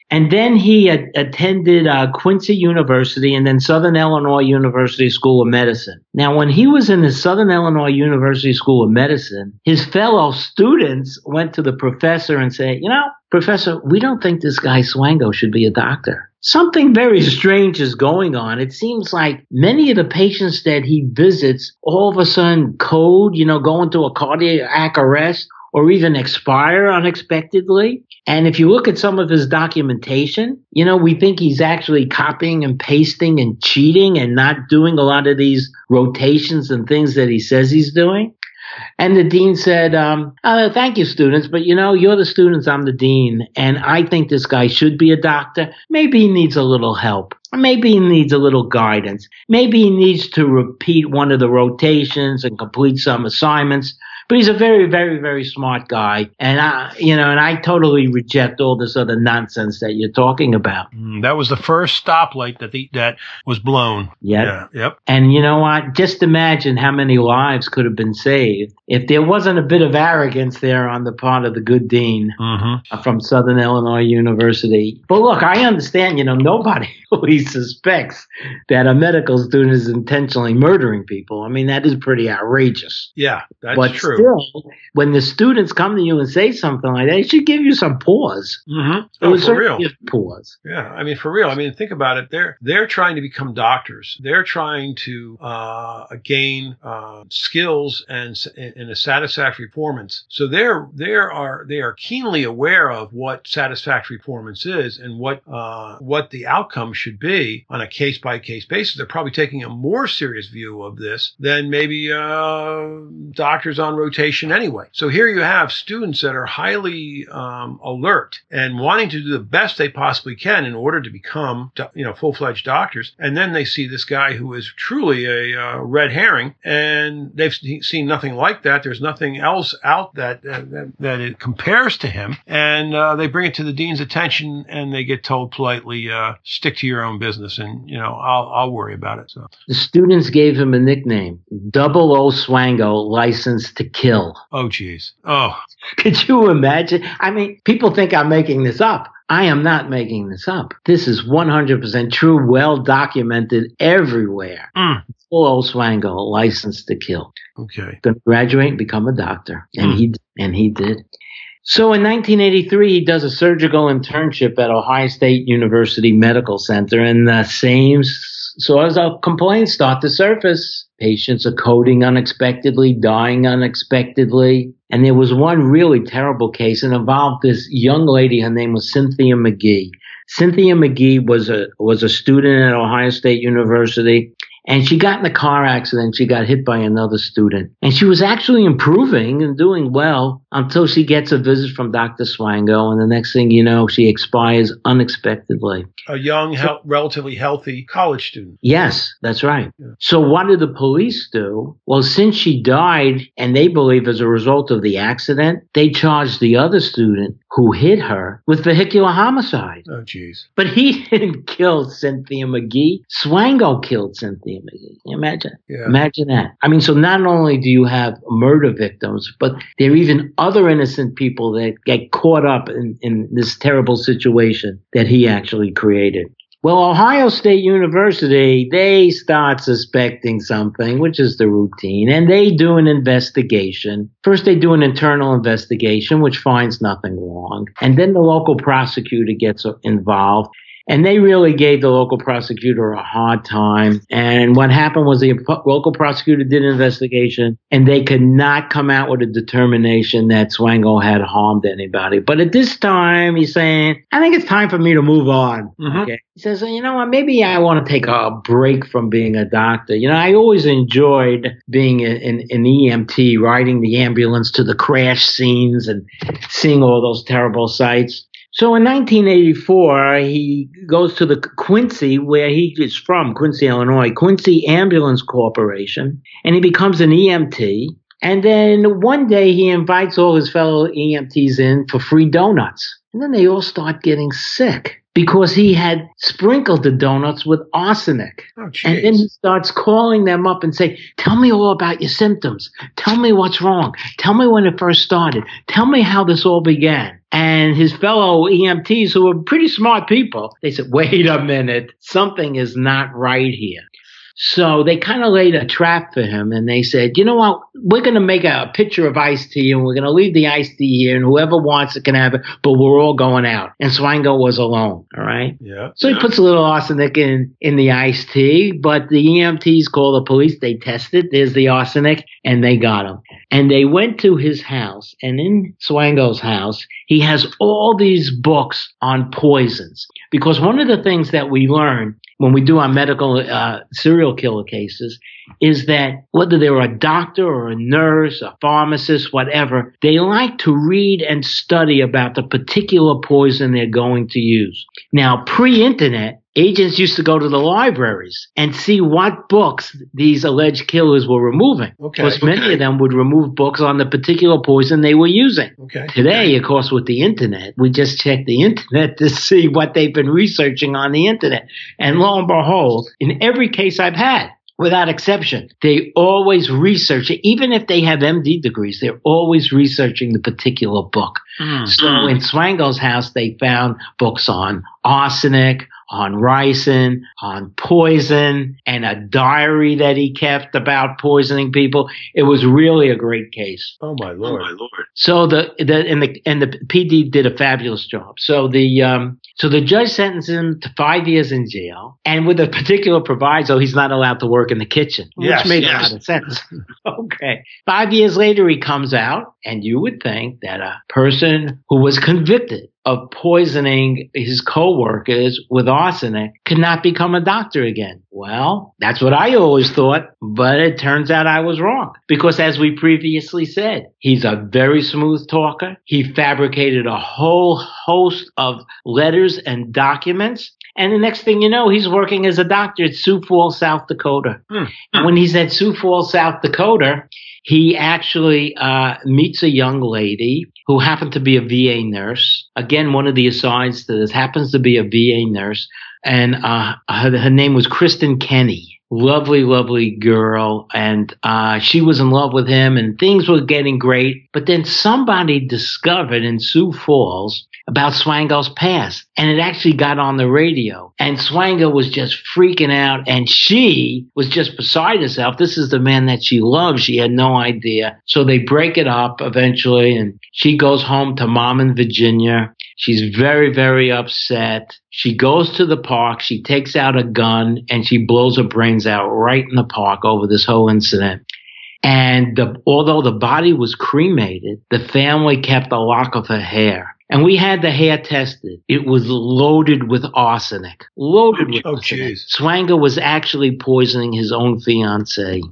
And then he a- attended uh, Quincy University and then Southern Illinois University School of Medicine. Now, when he was in the Southern Illinois University School of Medicine, his fellow students went to the professor and said, you know, Professor, we don't think this guy Swango should be a doctor. Something very strange is going on. It seems like many of the patients that he visits all of a sudden code, you know, go into a cardiac arrest or even expire unexpectedly. And if you look at some of his documentation, you know, we think he's actually copying and pasting and cheating and not doing a lot of these rotations and things that he says he's doing. And the dean said, um, uh, thank you, students, but you know, you're the students, I'm the dean, and I think this guy should be a doctor. Maybe he needs a little help. Maybe he needs a little guidance. Maybe he needs to repeat one of the rotations and complete some assignments. But he's a very, very, very smart guy. And I, you know, and I totally reject all this other nonsense that you're talking about. Mm, that was the first stoplight that the, that was blown. Yep. Yeah. Yep. And you know what? Just imagine how many lives could have been saved if there wasn't a bit of arrogance there on the part of the good dean mm-hmm. from Southern Illinois University. But look, I understand, you know, nobody really suspects that a medical student is intentionally murdering people. I mean, that is pretty outrageous. Yeah, that's but true. Still, when the students come to you and say something like that, it should give you some pause. Mm-hmm. It Oh, would for real. give pause. Yeah, I mean, for real. I mean, think about it. They're they're trying to become doctors. They're trying to uh, gain uh, skills and and a satisfactory performance. So they're they are they are keenly aware of what satisfactory performance is and what uh, what the outcome should be on a case by case basis. They're probably taking a more serious view of this than maybe uh, doctors on rotation anyway. So here you have students that are highly um, alert and wanting to do the best they possibly can in order to become, you know, full-fledged doctors. And then they see this guy who is truly a uh, red herring, and they've seen nothing like that. There's nothing else out that uh, that, that it compares to him. And uh, they bring it to the dean's attention, and they get told politely, uh, stick to your own business, and, you know, I'll, I'll worry about it. So the students gave him a nickname, Double O Swango, licensed to kill. Oh, geez. Oh. Could you imagine? I mean, people think I'm making this up. I am not making this up. This is one hundred percent true, well documented everywhere. Mm. Double O Swango, licensed to kill. Okay. Going to graduate and become a doctor. And Mm. he and he did. So in nineteen eighty-three, he does a surgical internship at Ohio State University Medical Center, and the same sorts of complaints start to surface. Patients are coding unexpectedly, dying unexpectedly. And there was one really terrible case. It involved this young lady. Her name was Cynthia McGee. Cynthia McGee was a was a student at Ohio State University. And she got in a car accident. She got hit by another student. And she was actually improving and doing well until she gets a visit from Doctor Swango. And the next thing you know, she expires unexpectedly. A young, he- relatively healthy college student. Yes, that's right. Yeah. So what did the police do? Well, since she died, and they believe as a result of the accident, they charged the other student who hit her with vehicular homicide. Oh, geez. But he didn't kill Cynthia McGee. Swango killed Cynthia McGee. Imagine. Yeah. Imagine that. I mean, so not only do you have murder victims, but there are even other innocent people that get caught up in, in this terrible situation that he actually created. Well, Ohio State University, they start suspecting something, which is the routine, and they do an investigation. First, they do an internal investigation, which finds nothing wrong. And then the local prosecutor gets involved. And they really gave the local prosecutor a hard time. And what happened was the local prosecutor did an investigation, and they could not come out with a determination that Swango had harmed anybody. But at this time, he's saying, I think it's time for me to move on. Mm-hmm. Okay. He says, you know what, maybe I want to take a break from being a doctor. You know, I always enjoyed being an, an E M T, riding the ambulance to the crash scenes and seeing all those terrible sights. So in nineteen eighty-four, he goes to the Quincy, where he is from, Quincy, Illinois, Quincy Ambulance Corporation, and he becomes an E M T. And then one day he invites all his fellow E M Ts in for free donuts. And then they all start getting sick because he had sprinkled the donuts with arsenic. Oh, geez. And then he starts calling them up and say, tell me all about your symptoms. Tell me what's wrong. Tell me when it first started. Tell me how this all began. And his fellow E M Ts, who were pretty smart people, they said, wait a minute, something is not right here. So they kind of laid a trap for him, and they said, you know what, we're going to make a, a pitcher of iced tea, and we're going to leave the iced tea here, and whoever wants it can have it, but we're all going out. And Swango was alone, all right? Yeah. So he puts a little arsenic in, in the iced tea, but the E M Ts call the police. They tested. There's the arsenic, and they got him. And they went to his house, and in Swango's house, he has all these books on poisons. Because one of the things that we learn when we do our medical uh, serial killer cases is that whether they're a doctor or a nurse, a pharmacist, whatever, they like to read and study about the particular poison they're going to use. Now, pre-internet, agents used to go to the libraries and see what books these alleged killers were removing. Okay. Because many okay. of them would remove books on the particular poison they were using. Okay. Today, of course, with the internet, we just check the internet to see what they've been researching on the internet. And lo and behold, in every case I've had, without exception, they always research it. Even if they have M D degrees, they're always researching the particular book. Mm. So in Swango's house, they found books on arsenic, on ricin, on poison, and a diary that he kept about poisoning people. It was really a great case. Oh my lord! Oh my lord! So the the and the and the P D did a fabulous job. So the um so the judge sentenced him to five years in jail, and with a particular proviso, he's not allowed to work in the kitchen, yes, which made yes. a lot of sense. Okay, five years later, he comes out, and you would think that a person who was convicted of poisoning his coworkers with arsenic could not become a doctor again. Well, that's what I always thought, but it turns out I was wrong. Because as we previously said, he's a very smooth talker. He fabricated a whole host of letters and documents. And the next thing you know, he's working as a doctor at Sioux Falls, South Dakota. Hmm. And when he's at Sioux Falls, South Dakota, he actually uh meets a young lady who happened to be a V A nurse. Again, one of the asides to this happens to be a V A nurse. And uh her, her name was Kristen Kenny. Lovely, lovely girl. And uh she was in love with him, and things were getting great. But then somebody discovered in Sioux Falls about Swango's past, and it actually got on the radio, and Swango was just freaking out, and she was just beside herself. This is the man that she loved. She had no idea. So they break it up eventually, and she goes home to mom in Virginia. She's very, very upset. She goes to the park. She takes out a gun, and she blows her brains out right in the park over this whole incident. And the, although the body was cremated, the family kept a lock of her hair. And we had the hair tested. It was loaded with arsenic. Loaded with oh, arsenic. Geez. Swango was actually poisoning his own fiancée.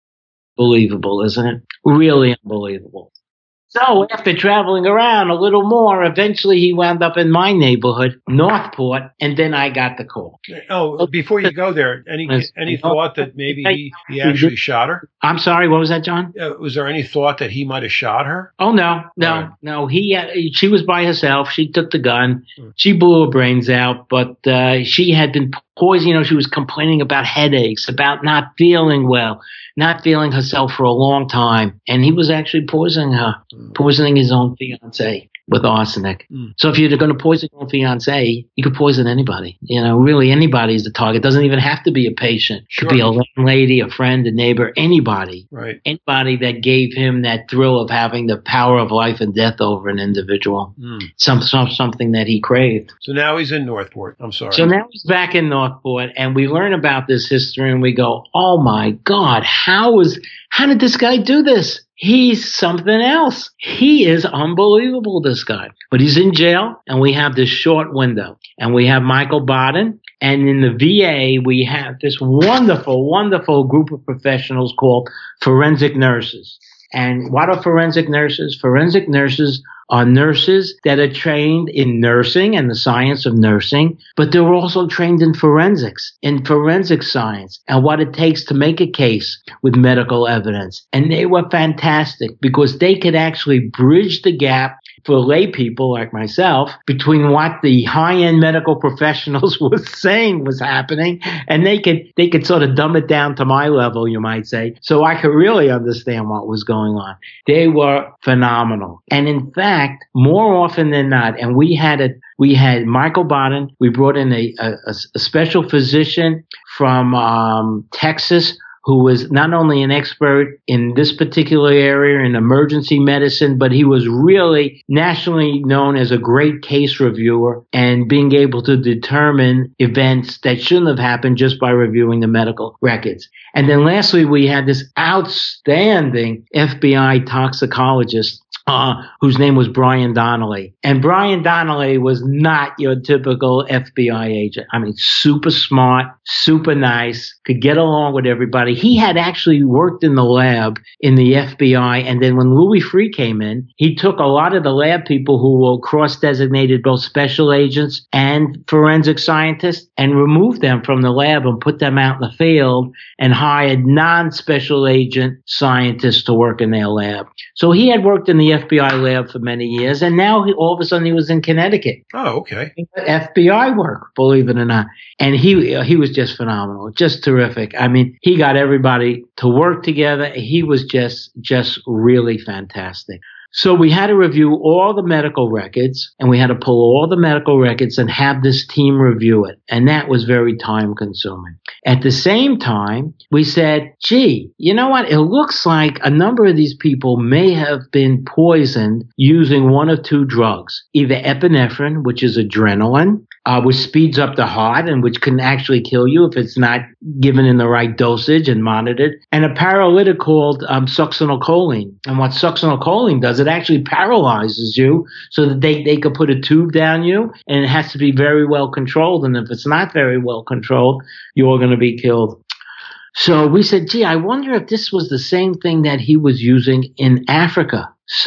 Believable, isn't it? Really unbelievable. So after traveling around a little more, eventually he wound up in my neighborhood, Northport, and then I got the call. Oh, before you go there, any any thought that maybe he, he actually shot her? I'm sorry, what was that, John? Uh, was there any thought that he might have shot her? Oh, no, no, right. no. He, uh, she was by herself. She took the gun. She blew her brains out, but uh, she had been poisoned. You know, she was complaining about headaches, about not feeling well, not feeling herself for a long time. And he was actually poisoning her, mm. poisoning his own fiancée with arsenic. Mm. So if you're going to poison your fiancé, you could poison anybody. You know, really anybody is the target. It doesn't even have to be a patient. It sure. could be a landlady, a friend, a neighbor, anybody. Right. Anybody that gave him that thrill of having the power of life and death over an individual. Mm. Some, some something that he craved. So now he's in Northport. I'm sorry. So now he's back in Northport, and we learn about this history, and we go, oh my God, how is how did this guy do this? He's something else. He is unbelievable, this guy. But he's in jail, and we have this short window. And we have Michael Baden. And in the V A, we have this wonderful, wonderful group of professionals called forensic nurses. And what are forensic nurses? Forensic nurses are nurses that are trained in nursing and the science of nursing, but they're also trained in forensics, in forensic science, and what it takes to make a case with medical evidence. And they were fantastic because they could actually bridge the gap for lay people like myself between what the high-end medical professionals were saying was happening, and they could they could sort of dumb it down to my level, you might say, so I could really understand what was going on. They were phenomenal. And in fact, fact, more often than not, and we had a we had Michael Baden. We brought in a a, a special physician from um, Texas, who was not only an expert in this particular area in emergency medicine, but he was really nationally known as a great case reviewer and being able to determine events that shouldn't have happened just by reviewing the medical records. And then lastly, we had this outstanding F B I toxicologist Uh, whose name was Brian Donnelly. And Brian Donnelly was not your typical F B I agent. I mean, super smart, super nice, could get along with everybody. He had actually worked in the lab in the F B I. And then when Louis Freeh came in, he took a lot of the lab people who were cross-designated both special agents and forensic scientists and removed them from the lab and put them out in the field and hired non-special agent scientists to work in their lab. So he had worked in the F B I lab for many years, and now he, all of a sudden he was in Connecticut. Oh, okay. F B I work, believe it or not. And he he was just phenomenal, just terrific. I mean, he got everybody to work together. He was just just really fantastic. So we had to review all the medical records, and we had to pull all the medical records and have this team review it. And that was very time consuming. At the same time, we said, gee, you know what? It looks like a number of these people may have been poisoned using one of two drugs, either epinephrine, which is adrenaline, uh, which speeds up the heart and which can actually kill you if it's not given in the right dosage and monitored, and a paralytic called um, succinylcholine. And what succinylcholine does, it actually paralyzes you so that they, they could put a tube down you, and it has to be very well controlled. And if it's not very well controlled, you're going to be killed. So we said, gee, I wonder if this was the same thing that he was using in Africa.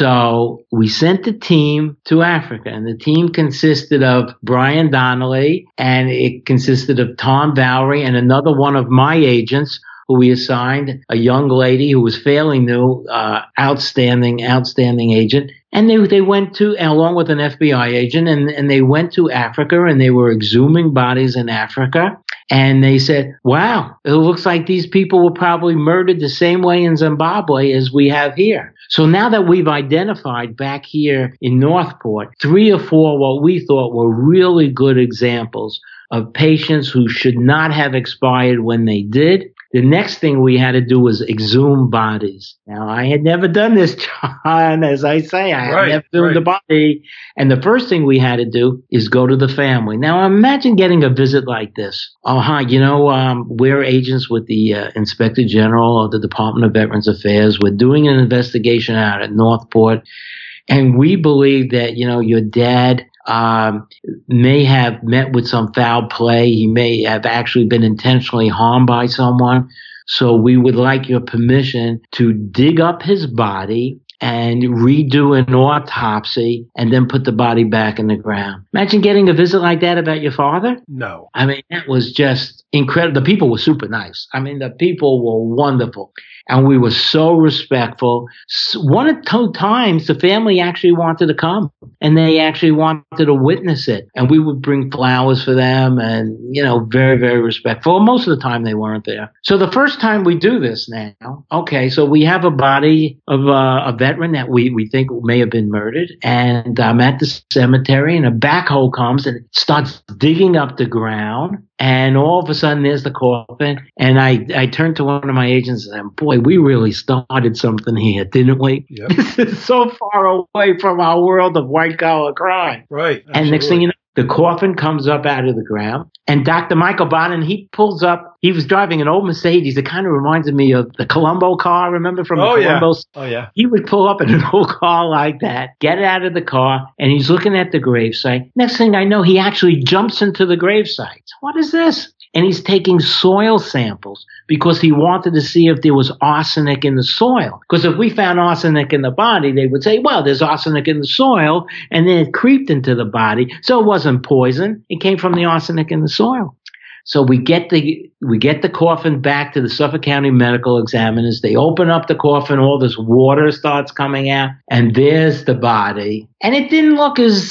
So we sent the team to Africa, and the team consisted of Brian Donnelly, and it consisted of Tom Valerie and another one of my agents who we assigned, a young lady who was fairly new, uh, outstanding, outstanding agent. And they they went to, along with an F B I agent, and, and they went to Africa, and they were exhuming bodies in Africa. And they said, wow, it looks like these people were probably murdered the same way in Zimbabwe as we have here. So now that we've identified back here in Northport three or four what we thought were really good examples of patients who should not have expired when they did, the next thing we had to do was exhume bodies. Now, I had never done this, John, as I say. I had right, never exhumed right. the body. And the first thing we had to do is go to the family. Now, imagine getting a visit like this. Oh, hi, you know, um, we're agents with the uh, Inspector General of the Department of Veterans Affairs. We're doing an investigation out at Northport. And we believe that, you know, your dad um, may have met with some foul play. He may have actually been intentionally harmed by someone. So we would like your permission to dig up his body and redo an autopsy and then put the body back in the ground. Imagine getting a visit like that about your father. No. I mean, that was just incredible. The people were super nice. I mean, the people were wonderful. And we were so respectful. One or two times, the family actually wanted to come, and they actually wanted to witness it. And we would bring flowers for them, and, you know, very, very respectful. Most of the time, they weren't there. So the first time we do this now, okay, so we have a body of uh, a veteran that we, we think may have been murdered. And I'm at the cemetery, and a backhoe comes and starts digging up the ground. And all of a sudden, there's the coffin. And I, I turned to one of my agents and said, boy, we really started something here, didn't we? Yep. This is so far away from our world of white-collar crime. Right. Absolutely. And next thing you know, the coffin comes up out of the ground. And Doctor Michael Baden, he pulls up. He was driving an old Mercedes. It kind of reminds me of the Colombo car, remember, from oh, the Colombo? Yeah. Oh, yeah. He would pull up in an old car like that, get out of the car, and he's looking at the gravesite. Next thing I know, he actually jumps into the gravesite. What is this? And he's taking soil samples because he wanted to see if there was arsenic in the soil. Because if we found arsenic in the body, they would say, well, there's arsenic in the soil, and then it creeped into the body. So it wasn't poison. It came from the arsenic in the soil. So we get the we get the coffin back to the Suffolk County medical examiners. They open up the coffin. All this water starts coming out, and there's the body. And it didn't look as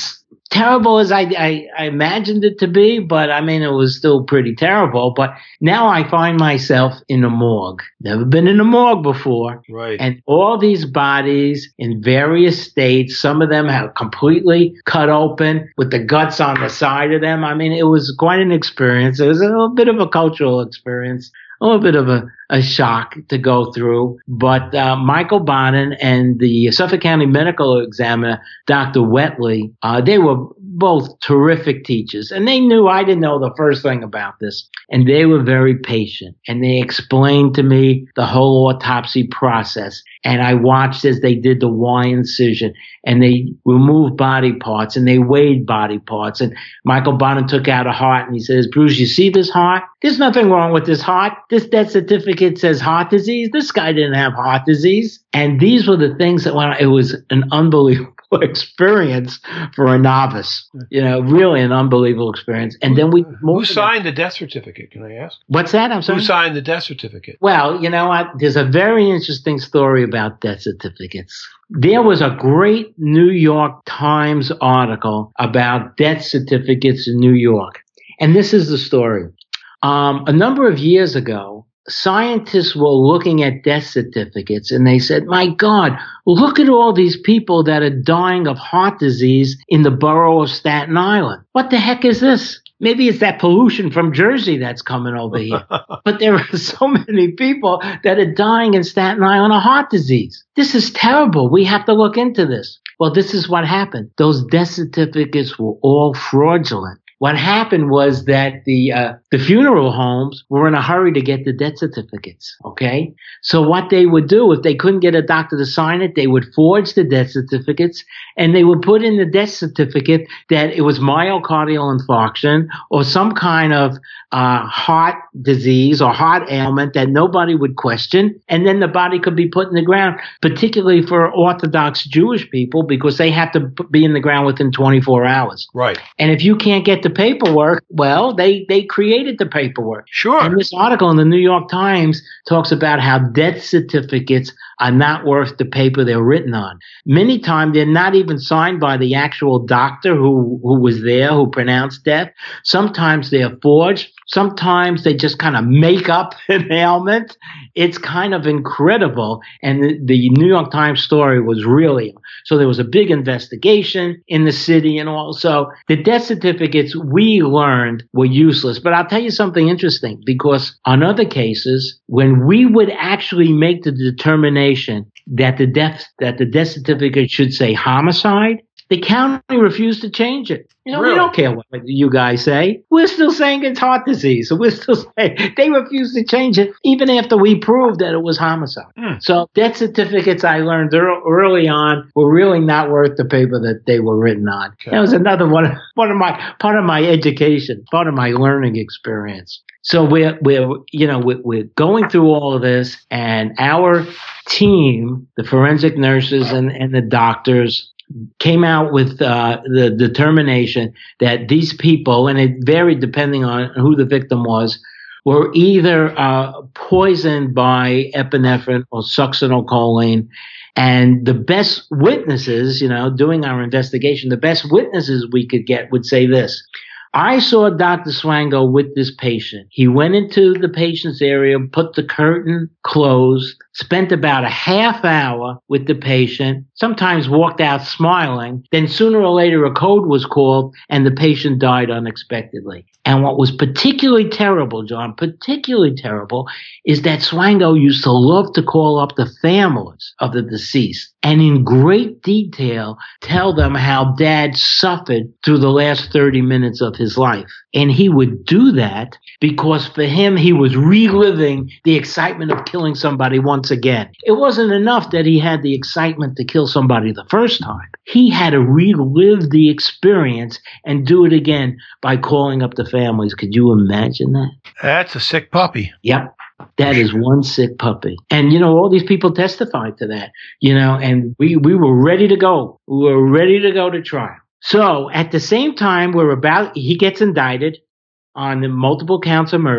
terrible as I, I, I imagined it to be, but I mean, it was still pretty terrible. But now I find myself in a morgue. Never been in a morgue before. Right. And all these bodies in various states, some of them have completely cut open with the guts on the side of them. I mean, it was quite an experience. It was a little bit of a cultural experience. A little bit of a, a shock to go through. But uh, Michael Bonin and the Suffolk County Medical Examiner, Doctor Wetley, uh, they were both terrific teachers. And they knew I didn't know the first thing about this. And they were very patient. And they explained to me the whole autopsy process. And I watched as they did the Y incision. And they removed body parts. And they weighed body parts. And Michael Bonin took out a heart. And he says, Bruce, you see this heart? There's nothing wrong with this heart. This death certificate says heart disease. This guy didn't have heart disease. And these were the things that when it was an unbelievable experience for a novice, you know, really an unbelievable experience. And then we Who signed the death certificate? Can I ask? What's that? I'm sorry. Who signed the death certificate? Well, you know what? There's a very interesting story about death certificates. There was a great New York Times article about death certificates in New York. And this is the story. Um, a number of years ago, scientists were looking at death certificates and they said, my God, look at all these people that are dying of heart disease in the borough of Staten Island. What the heck is this? Maybe it's that pollution from Jersey that's coming over here. But there are so many people that are dying in Staten Island of heart disease. This is terrible. We have to look into this. Well, this is what happened. Those death certificates were all fraudulent. What happened was that the uh, the funeral homes were in a hurry to get the death certificates, okay? So what they would do, if they couldn't get a doctor to sign it, they would forge the death certificates, and they would put in the death certificate that it was myocardial infarction or some kind of uh, heart disease or heart ailment that nobody would question, and then the body could be put in the ground, particularly for Orthodox Jewish people, because they have to be in the ground within twenty-four hours. Right. And if you can't get the paperwork, well, they, they created the paperwork. Sure. And this article in the New York Times talks about how death certificates are not worth the paper they're written on. Many times they're not even signed by the actual doctor who, who was there, who pronounced death. Sometimes they're forged. Sometimes they just kind of make up an ailment. It's kind of incredible. And the, the New York Times story was really, so there was a big investigation in the city, and also the death certificates we learned were useless. But I'll tell you something interesting, because on other cases, when we would actually make the determination that the death, that the death certificate should say homicide, the county refused to change it. You know, Really? We don't care what you guys say. We're still saying it's heart disease. So we're still saying they refused to change it even after we proved that it was homicide. Mm. So death certificates, I learned early on, were really not worth the paper that they were written on. Okay. That was another one, one of my, part of my education, part of my learning experience. So we're, we're, you know, we're, we're going through all of this, and our team, the forensic nurses and, and the doctors, came out with uh, the determination that these people, and it varied depending on who the victim was, were either uh, poisoned by epinephrine or succinylcholine. And the best witnesses, you know, doing our investigation, the best witnesses we could get would say this. I saw Doctor Swango with this patient. He went into the patient's area, put the curtain closed, spent about a half hour with the patient, sometimes walked out smiling. Then sooner or later a code was called and the patient died unexpectedly. And what was particularly terrible, John, particularly terrible, is that Swango used to love to call up the families of the deceased and in great detail tell them how Dad suffered through the last thirty minutes of his life. And he would do that because for him, he was reliving the excitement of killing somebody once again. It wasn't enough that he had the excitement to kill somebody the first time. He had to relive the experience and do it again by calling up the families. Could you imagine that? That's a sick puppy. Yep. That is one sick puppy. And, you know, all these people testified to that, you know, and we, we were ready to go. We were ready to go to trial. So at the same time, we're about, he gets indicted on the multiple counts of murder.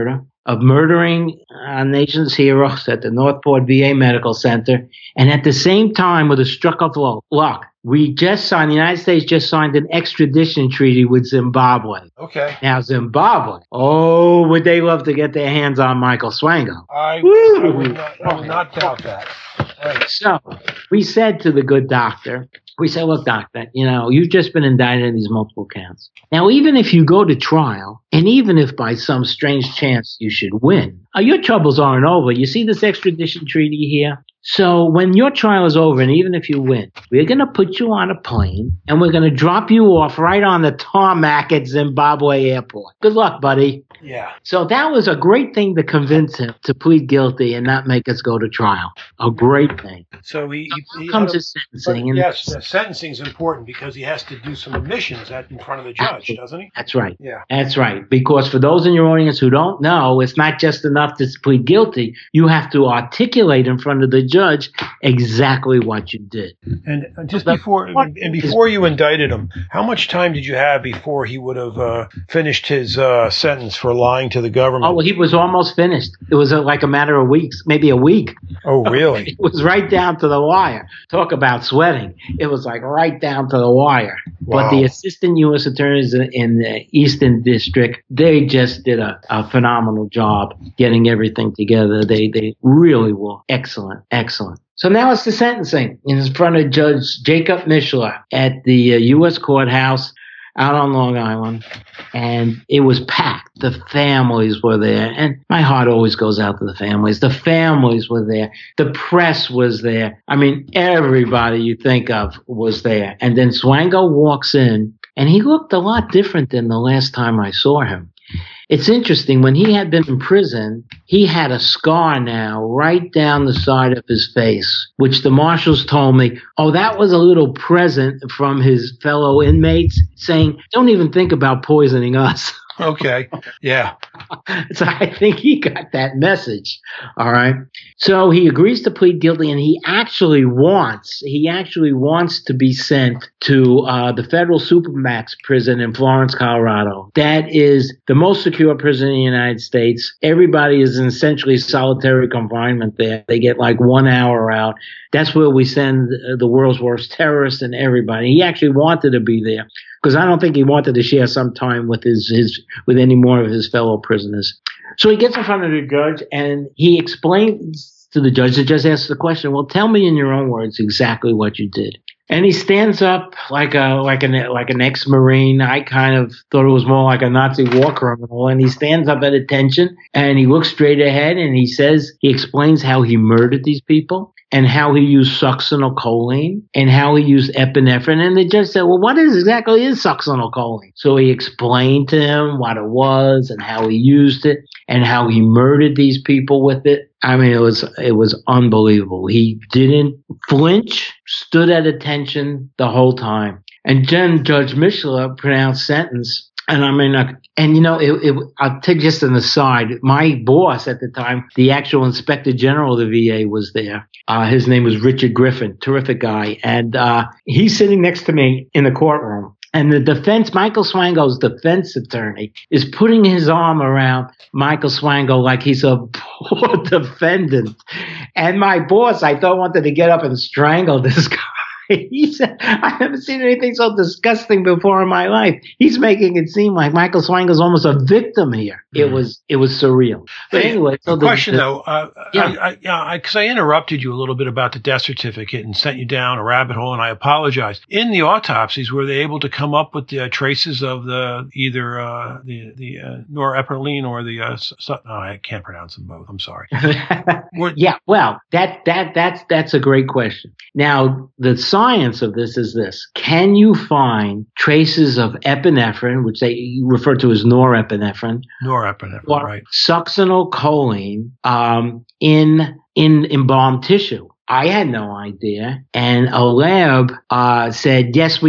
of murdering our nation's heroes at the Northport V A Medical Center. And at the same time, with a stroke of luck, we just signed, the United States just signed an extradition treaty with Zimbabwe. Okay. Now, Zimbabwe, oh, would they love to get their hands on Michael Swango? I, I, would, not, I would not doubt that. Right. So we said to the good doctor, we said, look, doctor, you know, you've just been indicted in these multiple counts. Now, even if you go to trial, and even if by some strange chance you should win, uh, your troubles aren't over. You see this extradition treaty here? So when your trial is over, and even if you win, we're going to put you on a plane, and we're going to drop you off right on the tarmac at Zimbabwe Airport. Good luck, buddy. Yeah. So that was a great thing to convince him to plead guilty and not make us go to trial. A great thing. So he, he, he comes to, his sentencing. And yes, the sentencing is important because he has to do some admissions at, in front of the judge, doesn't he? That's right. Yeah. That's right. Because for those in your audience who don't know, it's not just enough to plead guilty. You have to articulate in front of the judge exactly what you did. And just before and before you indicted him, how much time did you have before he would have uh, finished his uh, sentence for lying to the government? Oh, well, he was almost finished. It was uh, like a matter of weeks, maybe a week. Oh, really? It was right down to the wire. Talk about sweating. It was like right down to the wire. Wow. But the assistant U S attorneys in the Eastern District, they just did a, a phenomenal job getting everything together. They they really were excellent, excellent. So now it's the sentencing in front of Judge Jacob Mishler at the uh, U S courthouse out on Long Island, and it was packed. The families were there, and my heart always goes out to the families. The families were there. The press was there. I mean, everybody you think of was there. And then Swango walks in, and he looked a lot different than the last time I saw him. It's interesting. When he had been in prison, he had a scar now right down the side of his face, which the marshals told me, oh, that was a little present from his fellow inmates saying, don't even think about poisoning us. Okay. Yeah. So I think he got that message. All right. So he agrees to plead guilty, and he actually wants, he actually wants to be sent to uh, the federal Supermax prison in Florence, Colorado. That is the most secure prison in the United States. Everybody is in essentially solitary confinement there. They get like one hour out. That's where we send the world's worst terrorists and everybody. He actually wanted to be there because I don't think he wanted to share some time with his, his with any more of his fellow prisoners. So he gets in front of the judge and he explains to the judge. The judge asks the question, well, tell me in your own words exactly what you did. And he stands up like a like an like an ex-Marine. I kind of thought it was more like a Nazi war criminal. And he stands up at attention and he looks straight ahead and he says, he explains how he murdered these people and how he used succinylcholine and how he used epinephrine. And the judge said, well, what is exactly is succinylcholine? So he explained to him what it was and how he used it and how he murdered these people with it. I mean, it was it was unbelievable. He didn't flinch, stood at attention the whole time. And then Judge Mishler pronounced sentence. And I mean, uh, and you know, it, it, I'll take just an aside. My boss at the time, the actual Inspector General of the V A, was there. Uh, his name was Richard Griffin, terrific guy. And uh, he's sitting next to me in the courtroom. And the defense, Michael Swango's defense attorney, is putting his arm around Michael Swango like he's a poor defendant. And my boss, I thought, wanted to get up and strangle this guy. He said, I haven't seen anything so disgusting before in my life. He's making it seem like Michael Swango's almost a victim here. It Mm. was it was surreal. But Hey, anyway, so a the, question the, though, uh, Yeah. I, I, yeah, because I, I interrupted you a little bit about the death certificate and sent you down a rabbit hole, and I apologize. In the autopsies, were they able to come up with the uh, traces of the either uh, the the uh, norepinephrine or the uh, su- su- oh, I can't pronounce them both. I'm sorry. Were- yeah, well, that that that's that's a great question. Now, the science of this is this: can you find traces of epinephrine, which they refer to as norepinephrine, norepinephrine, or right? succinylcholine um, in in embalmed tissue? I had no idea, and a lab uh, said yes, we can.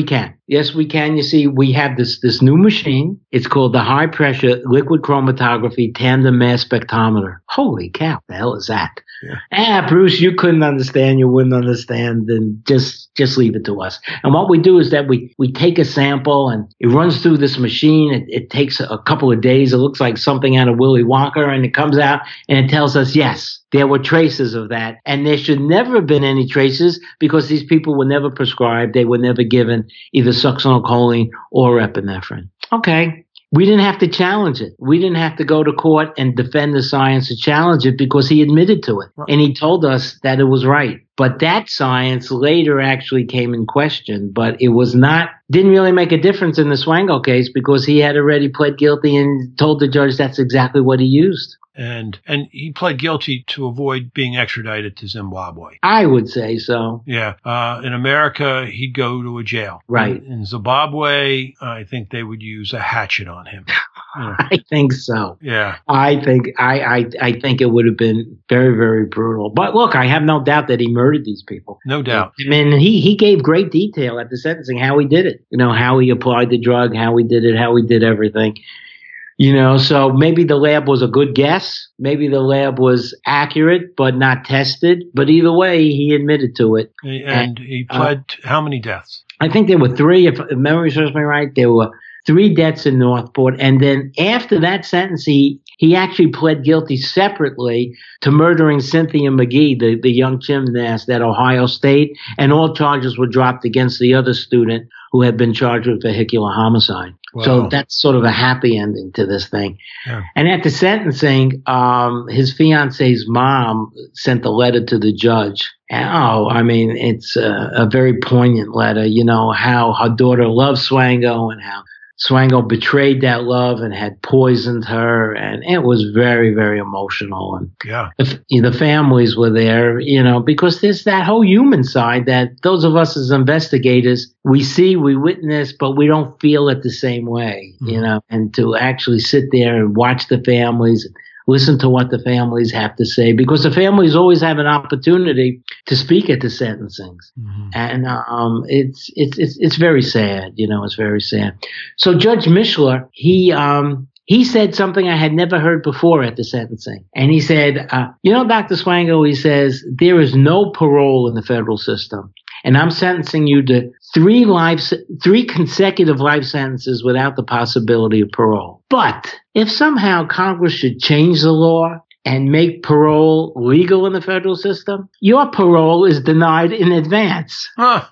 Yes, we can. You see, we have this this new machine. It's called the high pressure liquid chromatography tandem mass spectrometer. Holy cow, the hell is that? Yeah. Ah, Bruce, you couldn't understand. You wouldn't understand. Then just just leave it to us. And what we do is that we we take a sample and it runs through this machine. It, it takes a couple of days. It looks like something out of Willy Wonka, and it comes out and it tells us yes, there were traces of that, and there should never have been any traces because these people were never prescribed. They were never given either succinylcholine or epinephrine. Okay. We didn't have to challenge it. We didn't have to go to court and defend the science to challenge it because he admitted to it. Right. And he told us that it was right. But that science later actually came in question, but it was not, didn't really make a difference in the Swango case because he had already pled guilty and told the judge that's exactly what he used. And and he pled guilty to avoid being extradited to Zimbabwe. I would say so. Yeah. Uh, in America, he'd go to a jail. Right. In, in Zimbabwe, I think they would use a hatchet on him. You know. I think so. Yeah. I think I, I I think it would have been very, very brutal. But look, I have no doubt that he murdered these people. No doubt. I mean, he, he gave great detail at the sentencing, how he did it. You know, how he applied the drug, how he did it, how he did everything. You know, so maybe the lab was a good guess. Maybe the lab was accurate, but not tested. But either way, he admitted to it. And, and he pled uh, how many deaths? I think there were three. If memory serves me right, there were three deaths in Northport. And then after that sentence, he, he actually pled guilty separately to murdering Cynthia McGee, the, the young gymnast at Ohio State. And all charges were dropped against the other student who had been charged with vehicular homicide. Wow. So that's sort of a happy ending to this thing. Yeah. And at the sentencing, um, his fiance's mom sent a letter to the judge. And, oh, I mean, it's a, a very poignant letter, you know, how her daughter loves Swango and how Swango betrayed that love and had poisoned her, and it was very, very emotional. And yeah, the, the families were there, you know, because there's that whole human side that those of us as investigators, we see, we witness, but we don't feel it the same way, mm-hmm. you know, and to actually sit there and watch the families, listen to what the families have to say, because the families always have an opportunity to speak at the sentencing. Mm-hmm. And um, it's, it's, it's, it's very sad, you know, it's very sad. So Judge Mishler, he, um, he said something I had never heard before at the sentencing. And he said, uh, you know, Doctor Swango, he says, there is no parole in the federal system. And I'm sentencing you to three life, three consecutive life sentences without the possibility of parole. But if somehow Congress should change the law and make parole legal in the federal system, your parole is denied in advance. Huh.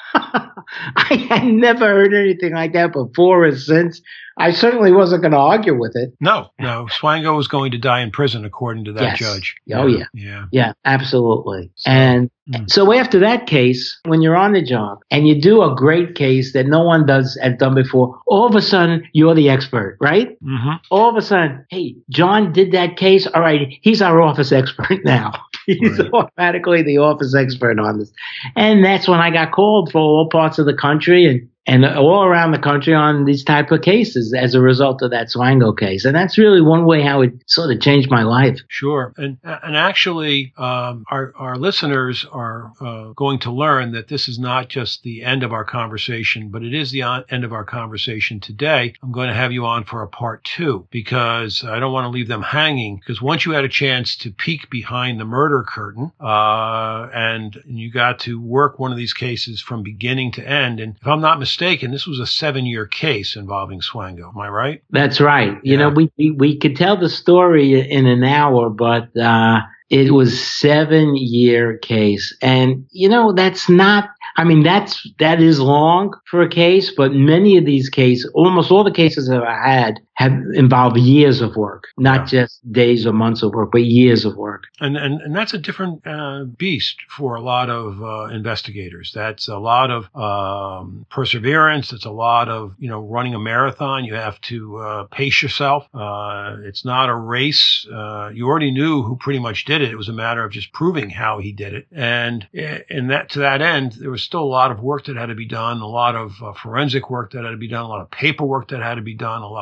I had never heard anything like that before or since. I certainly wasn't going to argue with it. No, no. Swango was going to die in prison, according to that yes. judge. Oh, yeah. Yeah. Yeah, absolutely. So, and mm. so after that case, when you're on the job and you do a great case that no one does has done before, all of a sudden you're the expert, right? Mm-hmm. All of a sudden, hey, John did that case. All right, he's our office expert now. He's right. automatically the office expert on this. And that's when I got called for all parts of the country and and all around the country on these type of cases as a result of that Swango case. And that's really one way how it sort of changed my life. Sure. And and actually, um, our, our listeners are uh, going to learn that this is not just the end of our conversation, but it is the on- end of our conversation today. I'm going to have you on for a part two because I don't want to leave them hanging, because once you had a chance to peek behind the murder curtain uh, and, and you got to work one of these cases from beginning to end. And if I'm not mistaken, mistaken, this was a seven-year case involving Swango. Am I right? That's right. You Yeah. know, we, we we could tell the story in an hour, but uh, it was seven-year case, and you know that's not. I mean, that's that is long for a case, but many of these cases, almost all the cases that I had, have involved years of work, not Yeah. just days or months of work, but years of work. And and, and that's a different uh, beast for a lot of uh, investigators. That's a lot of um, perseverance. It's a lot of, you know, running a marathon. You have to uh, pace yourself. Uh, it's not a race. Uh, you already knew who pretty much did it. It was a matter of just proving how he did it. And in that to that end, there was still a lot of work that had to be done, a lot of uh, forensic work that had to be done, a lot of paperwork that had to be done, a lot of search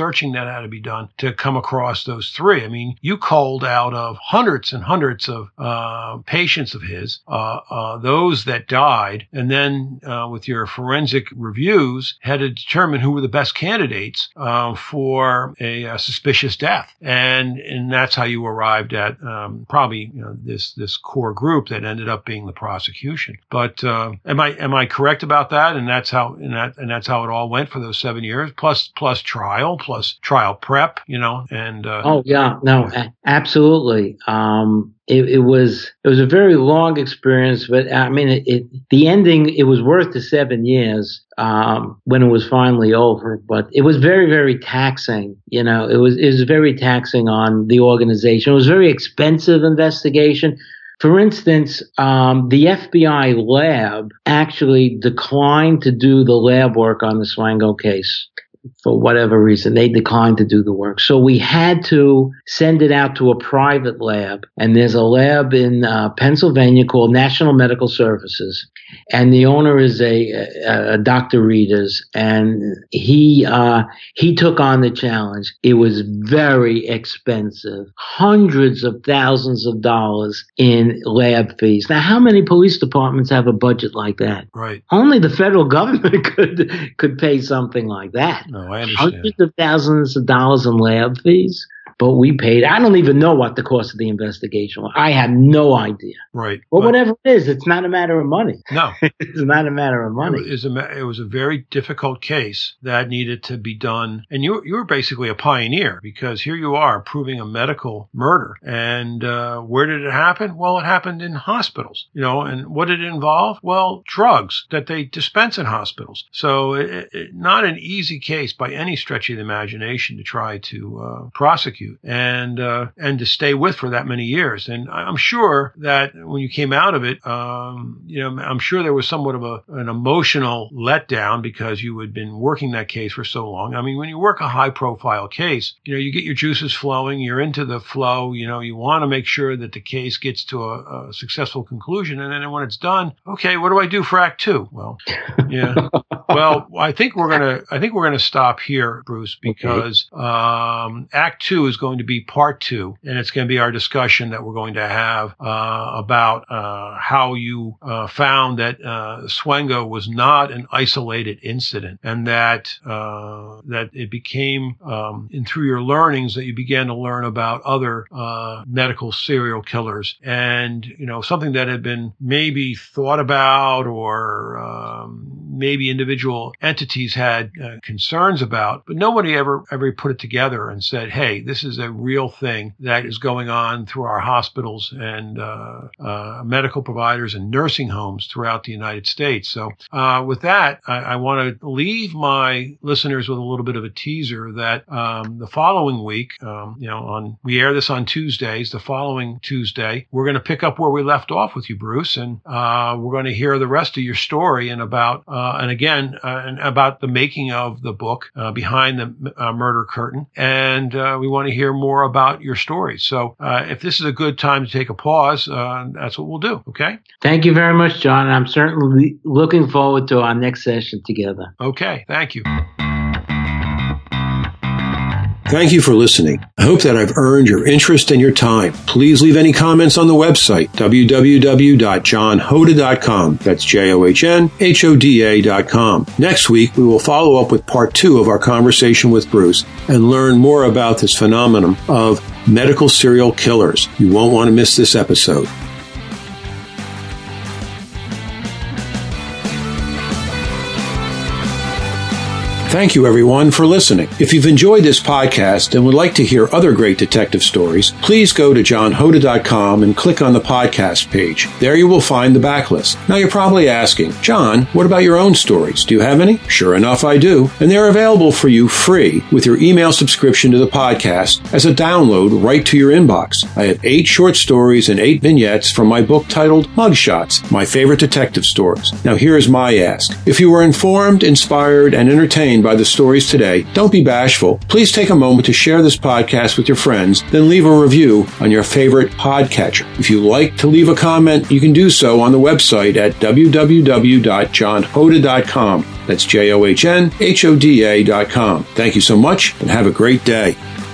searching that had to be done to come across those three. I mean, you culled out of hundreds and hundreds of uh, patients of his, uh, uh, those that died, and then uh, with your forensic reviews, had to determine who were the best candidates uh, for a, a suspicious death, and and that's how you arrived at um, probably you know, this this core group that ended up being the prosecution. But uh, am I am I correct about that? And that's how and that and that's how it all went for those seven years, plus plus trial, plus trial prep, you know, and uh, oh yeah, no, a- absolutely. Um, It, it was it was a very long experience, but I mean, it, it, the ending, it was worth the seven years um, when it was finally over. But it was very, very taxing. You know, it was it was very taxing on the organization. It was a very expensive investigation. For instance, um, the F B I lab actually declined to do the lab work on the Swango case. For whatever reason, they declined to do the work. So we had to send it out to a private lab. And there's a lab in uh, Pennsylvania called National Medical Services. And the owner is a, a, a Doctor Reeders. And he, uh, he took on the challenge. It was very expensive. Hundreds of thousands of dollars in lab fees. Now, how many police departments have a budget like that? Right. Only the federal government could, could pay something like that. No, I understand. Hundreds of thousands of dollars in lab fees, but we paid. I don't even know what the cost of the investigation was. I have no idea. Right. But, but whatever it is, it's not a matter of money. No. It's not a matter of money. It was, a, it was a very difficult case that needed to be done. And you, you were basically a pioneer, because here you are proving a medical murder. And uh, where did it happen? Well, it happened in hospitals. You know, and what did it involve? Well, drugs that they dispense in hospitals. So it, it, not an easy case by any stretch of the imagination to try to uh, prosecute and uh, and to stay with for that many years. And I'm sure that when you came out of it, um, you know, I'm sure there was somewhat of a an emotional letdown, because you had been working that case for so long. I mean, when you work a high-profile case, you know, you get your juices flowing, you're into the flow, you know, you want to make sure that the case gets to a, a successful conclusion. And then when it's done, okay, what do I do for Act Two? Well, yeah. Well, I think we're gonna I think we're gonna stop here, Bruce, because okay. um, Act Two is going to be part two, and it's going to be our discussion that we're going to have uh, about uh, how you uh, found that uh, Swango was not an isolated incident, and that uh, that it became, um, and through your learnings, that you began to learn about other uh, medical serial killers, and you know, something that had been maybe thought about, or um, maybe individual entities had uh, concerns about, but nobody ever ever put it together and said, hey, this is a real thing that is going on through our hospitals and uh, uh, medical providers and nursing homes throughout the United States. So uh, with that, I, I want to leave my listeners with a little bit of a teaser that um, the following week, um, you know, on we air this on Tuesdays, the following Tuesday, we're going to pick up where we left off with you, Bruce, and uh, we're going to hear the rest of your story and about, uh, and again, uh, and about the making of the book, uh, Behind the uh, Murder Curtain. And uh, we want to hear more about your story. So uh, if this is a good time to take a pause, uh, that's what we'll do. Okay? Thank you very much, John. I'm certainly looking forward to our next session together. Okay. Thank you. Thank you for listening. I hope that I've earned your interest and your time. Please leave any comments on the website, w w w dot john hoda dot com. That's J O H N H O D A dot com. Next week, we will follow up with part two of our conversation with Bruce and learn more about this phenomenon of medical serial killers. You won't want to miss this episode. Thank you, everyone, for listening. If you've enjoyed this podcast and would like to hear other great detective stories, please go to john hoda dot com and click on the podcast page. There you will find the backlist. Now, you're probably asking, John, what about your own stories? Do you have any? Sure enough, I do. And they're available for you free with your email subscription to the podcast as a download right to your inbox. I have eight short stories and eight vignettes from my book titled Mugshots, My Favorite Detective Stories. Now, here is my ask. If you were informed, inspired, and entertained by the stories today, don't be bashful. Please take a moment to share this podcast with your friends, then leave a review on your favorite podcatcher. If you like to leave a comment, you can do so on the website at w w w dot john hoda dot com. That's J O H N H O D A dot com. Thank you so much and have a great day.